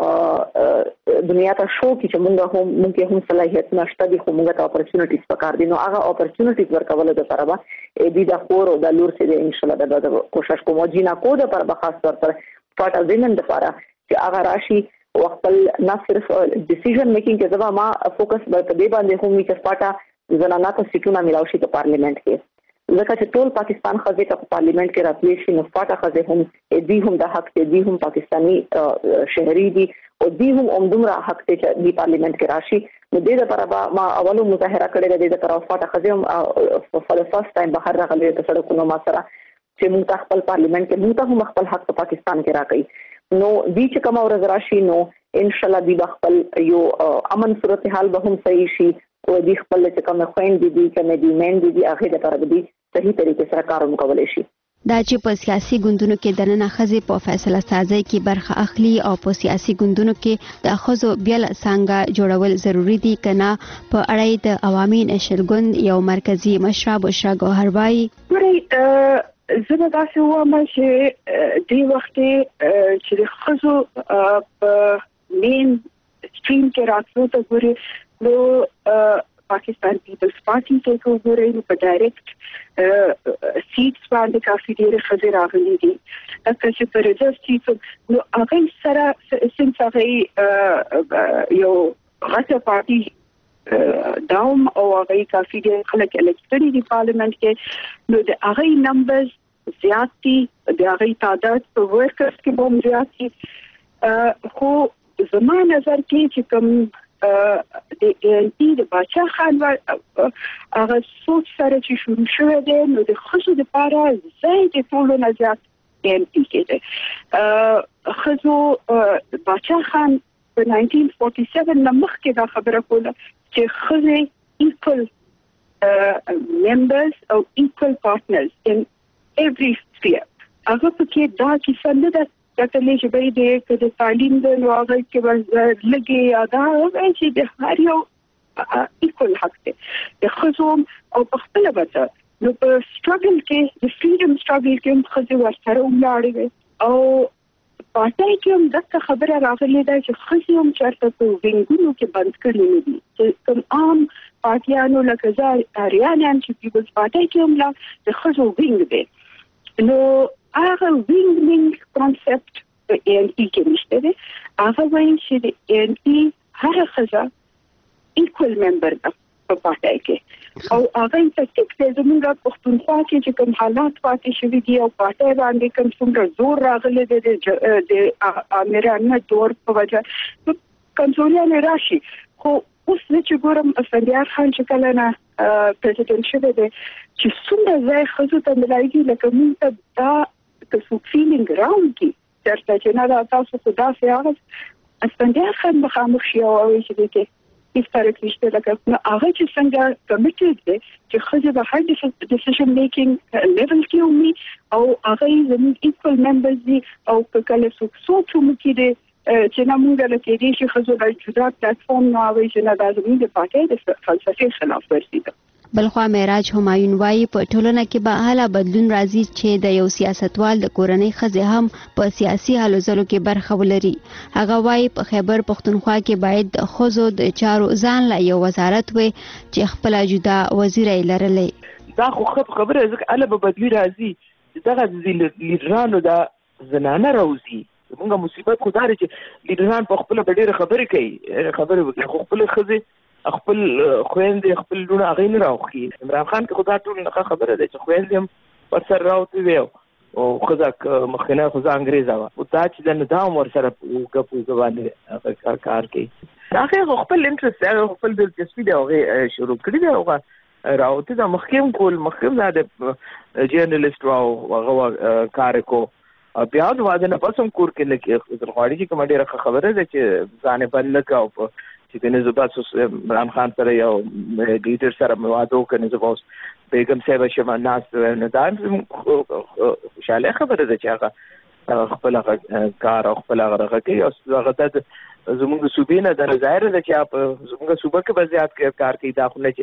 دنیا ته شو کې چې موږ هم صلاحیت نشته دي خو موږ ته اپورتونټیز پکار دي نو هغه اپورتونټیز ورکول د لپاره دي د خور او د لور سره ان شاء الله د کوشش کوم جینا کو د پر خاص طور پر فاټا زمين د لپاره چې هغه راشي او خپل نه صرف ډیسیژن میکینګ کې ځما ما فوکس په دې باندې هم چې فاټا زنانه ته سیټونه ملاوي شي په پارلیمنت کې ځکه چې ټول پاکستان خزه په پارلیمنت کې راتلی شي نو فاټه خزه هم دي هم د حق دي هم پاکستانی شهري دي او دي هم عمدمره حق ته چې د پارلیمنت کې راشي نو د دې لپاره ما اولو مظاهره کړې ده د لپاره فاټه خزه هم فور فرست ټایم بهر راغلي په سړکونو ما سره چې موږ خپل پارلیمنت کې موږ هم خپل حق په پاکستان کې راکړي نو دي چې کوم ورځ راشي نو ان شاء الله د خپل یو امن صورتحال به هم صحیح شي او د خپل چې کوم خويند دي کوم دي مین دي هغه د لپاره دي صحیح طریقې سره کار وکولای شي دا چې په سیاسي ګوندونو کې دننه ښځې په فیصله سازۍ کې برخه اخلي او په سیاسي ګوندونو کې د ښځو بیل څنګه جوړول ضروری دي کنه په اړه د عوامي نشل ګوند یو مرکزی مشره بشرا ګوهر وايي. زه به داسې وایم چې دې وخت چې د ښځو په مین سټریم کې راتلو ته ګوري نو پاکستان پیپلز پارټي ته وګورئ نو په ډایرکټ سیټس باندې کافي ډېرې ښځې راغلي دي. لکه چې په ریزرو سیټس نو هغوی سره سنس هغوی یو غټه پارټي داوم او هغوی کافي ډېر خلک الکټ کړي دي پارلیمنت کې نو د هغوی نمبرز زیات دي د هغوی تعداد په ورکرز کې به هم زیات دي. خو زما نظر کې چې کوم د ANC د باچا خان هغه سوچ سره چې شروع شوی دی نو د ښځو لپاره ځای د ټولو نه زیات ANC کې دی. ښځو باچا خان په 1947 نه مخکې دا خبره کوله چې ښځې equal members او equal partners in every sphere. هغه پکې دا کیسه نه ده کتلې چې به دې که د تعلیم د هغه کې به لږې یا دا چې د هر یو ایکول حق دی د ښځو او په خپله بچه نو په سټرګل کې د فریډم سټرګل کې هم ښځې ورسره ولاړې وې او پارټۍ کې هم دغه خبره راغلې ده چې ښځې هم چېرته په وینګونو کې بند کړي نه دي چې کوم عام پارټیانو لکه زه اریانیان چې پیپلز پارټۍ کې هم لا د ښځو وینګ دی نو هغه وینګ کانسپټ په ANC کې نشته دی. هغه وایي چې د ANC هر ښځه ایکول ممبر ده په پارټۍ کې او هغه ته ټیک دی زموږ پښتونخوا کې چې کوم حالات پاتې شوي دي او پارټۍ باندې کوم څومره زور راغلی دی د امیرانه دور په وجه کمزوریانې راشي. خو اوس زه چې ګورم اسفندیار خان چې کله نه پریزیډنټ شوی دی چې څومره ځای ښځو ته ملایږي لکه موږ ته دا که څوک فیلینګ راوړي چېرته چې نه دا تاسو خو داسې هغه اسفندیار خان به خاموش شي او وایي چې دې کې هېڅ فرق نشته لکه نو هغه چې څنګه کمیټډ دی چې ښځې به هر ډیسیژن میکینګ لیول کې ومي او هغه زموږ ایکول ممبرز دي او که کله څوک سوچ وکړي دی چې نه موږ له کېدای شي ښځو له جدا پلیټفارم نه وایي چې نه دا زموږ د پارټۍ د فلسفې خلاف ورزي ده. بلخوا معراج همایون وايي په ټولنه کې به هله بدلون راځي چې د یو سیاستوال د کورنۍ ښځې هم په سیاسي هلو ځلو کې برخه ولري. هغه وايي په خیبر پښتونخوا کې باید د ښځو د چارو ځان له یو وزارت وي چې خپل جدا وزیر یې لرلی. دا خو خبره ځکه هله به بدلون راځي دغه لیډرانو دا زنانه راوځي. زمونږ مصیبت خو دا دی چې لیډران په خپله به ډېرې خبرې وکړي خو خپلې ښځې خپل خويندې خپل لونه هغه نه راوخي. عمران خان کې خدا ټول نه خبره ده چې خويندې هم ورسره راوتی وي او خزا مخکنه خزا انګريزا او دا چې د نظام ورسره ګپو ځواني کار کوي هغه خپل انټرست هغه خپل دلچسپي دی هغه شروع کړی دی هغه راوتی دا مخکم دا د جرنالست هغه کار کو بیا د واده نه پسم کور کې لکه غواړي چې کوم ډیره خبره ده چې ځان بل لکه چې کنه زبات عمران خان سره یو لیډر سره موادو کنه زبوس بیگم صاحب شمه ناس نه دایم خوشاله خبره ده چې هغه خپل کار او خپل هغه کوي او هغه د زموږ صوبې نه د ظاهر ده چې زموږ صوبه کې به زیات کار کوي دا خو نه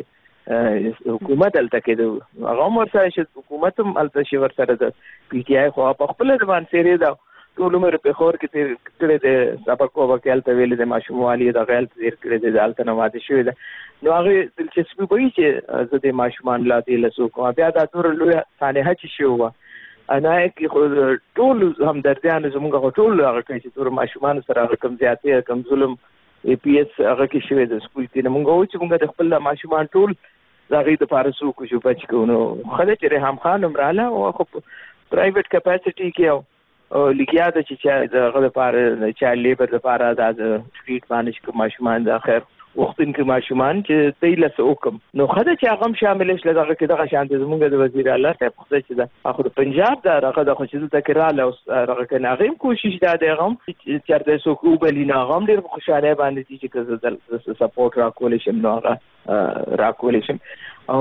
چې حکومت الته کې هغه ورسره چې حکومت هم الته شي ورسره د پی ټی آی خو په خپل ځوان سری دا ټول عمر په خور کې تیر د سبقو وکیل ته ویل د ماشوموالي د غیل تیر کړی د الته نواده شوی ده نو هغه دلچسپي وایي چې زه د ماشومان لا دې لسو کوم بیا دا ټول لوی سانحه چې شو انا کې خو ټول همدردیان زموږ ټول هغه کوي چې ټول ماشومان سره کم زیاتې کم ظلم ای پی ایس هغه کې شوی د سکول کې موږ و چې موږ د خپل ماشومان ټول زغی د پارسو کو شو بچ کو نو خله چې رحم خان عمراله او خو پرایویټ کیپاسټي کې او لګیا د چې دغه لپاره چې لیبر لپاره د سټریټ مانج کوم ماشومان د اخر وختن کې ماشومان چې تیل سه حکم نو خدای چې هغه شامل شل دغه کې دغه شانته زمونږ د وزیر الله ته خدای چې دا اخر پنجاب دا هغه د خوشیدل تکراله او هغه کې هغه کوشش دا دی غم چې چرته سو کوبلینا غم ډیر خوشاله باندې چې کزل سپورټ را کول شم نو هغه را کول شم او مې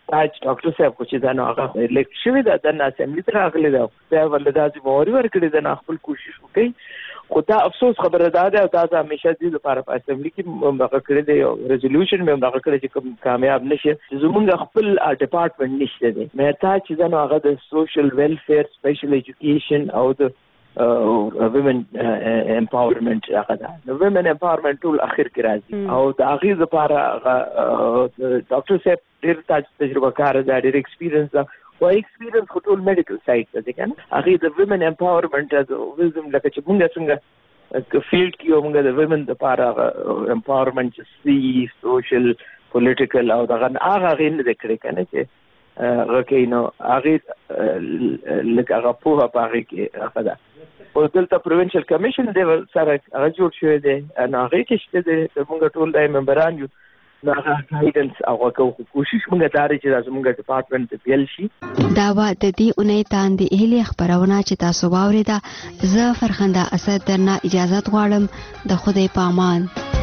تاج ډاکټر صاحب خو چې دا نو هغه لیک شوی دا د اسمبلی ته راغلی دا بیا ولدا چې موري ورکړي دا خپل کوشش وکړي خو دا افسوس خبره ده او تاسو همیشه دې لپاره په اسمبلی کې موږ کړی دی یو ریزولوشن موږ کړی چې کوم کامیاب نشي زموږ خپل ډپارټمنټ نشته دی مې تا چې دا نو هغه د سوشل ویلفیر سپیشل ایجوکیشن او د women empowerment هغه ده نو women empowerment ټول اخر کې راځي او د هغه لپاره ډاکټر صاحب ډېر تجربه کار ده ډېر ایکسپیرینس ده او ایکسپیرینس خو ټول میډیکل سایډ ته ده کنه هغه د women empowerment از وزم لکه چې موږ څنګه فیلډ کې موږ د women لپاره empowerment سی سوشل پولیټیکل او دغه هغه غین د کړی کنه چې هغه نو هغه لکه هغه په هغه کې هغه ده او دلته پروینشل کمیشن دی سره هغه جوړ شوی دی نو هغه کې شته موږ ټول د ممبران یو هغه گایډنس او کوشش موږ داري چې زموږ ډپارټمنټ پیل شي دا و د دې اونۍ تاندې هلي خبرونه چې تاسو واوریده زه فرخنده اسد درنه اجازه غواړم د خدای په امان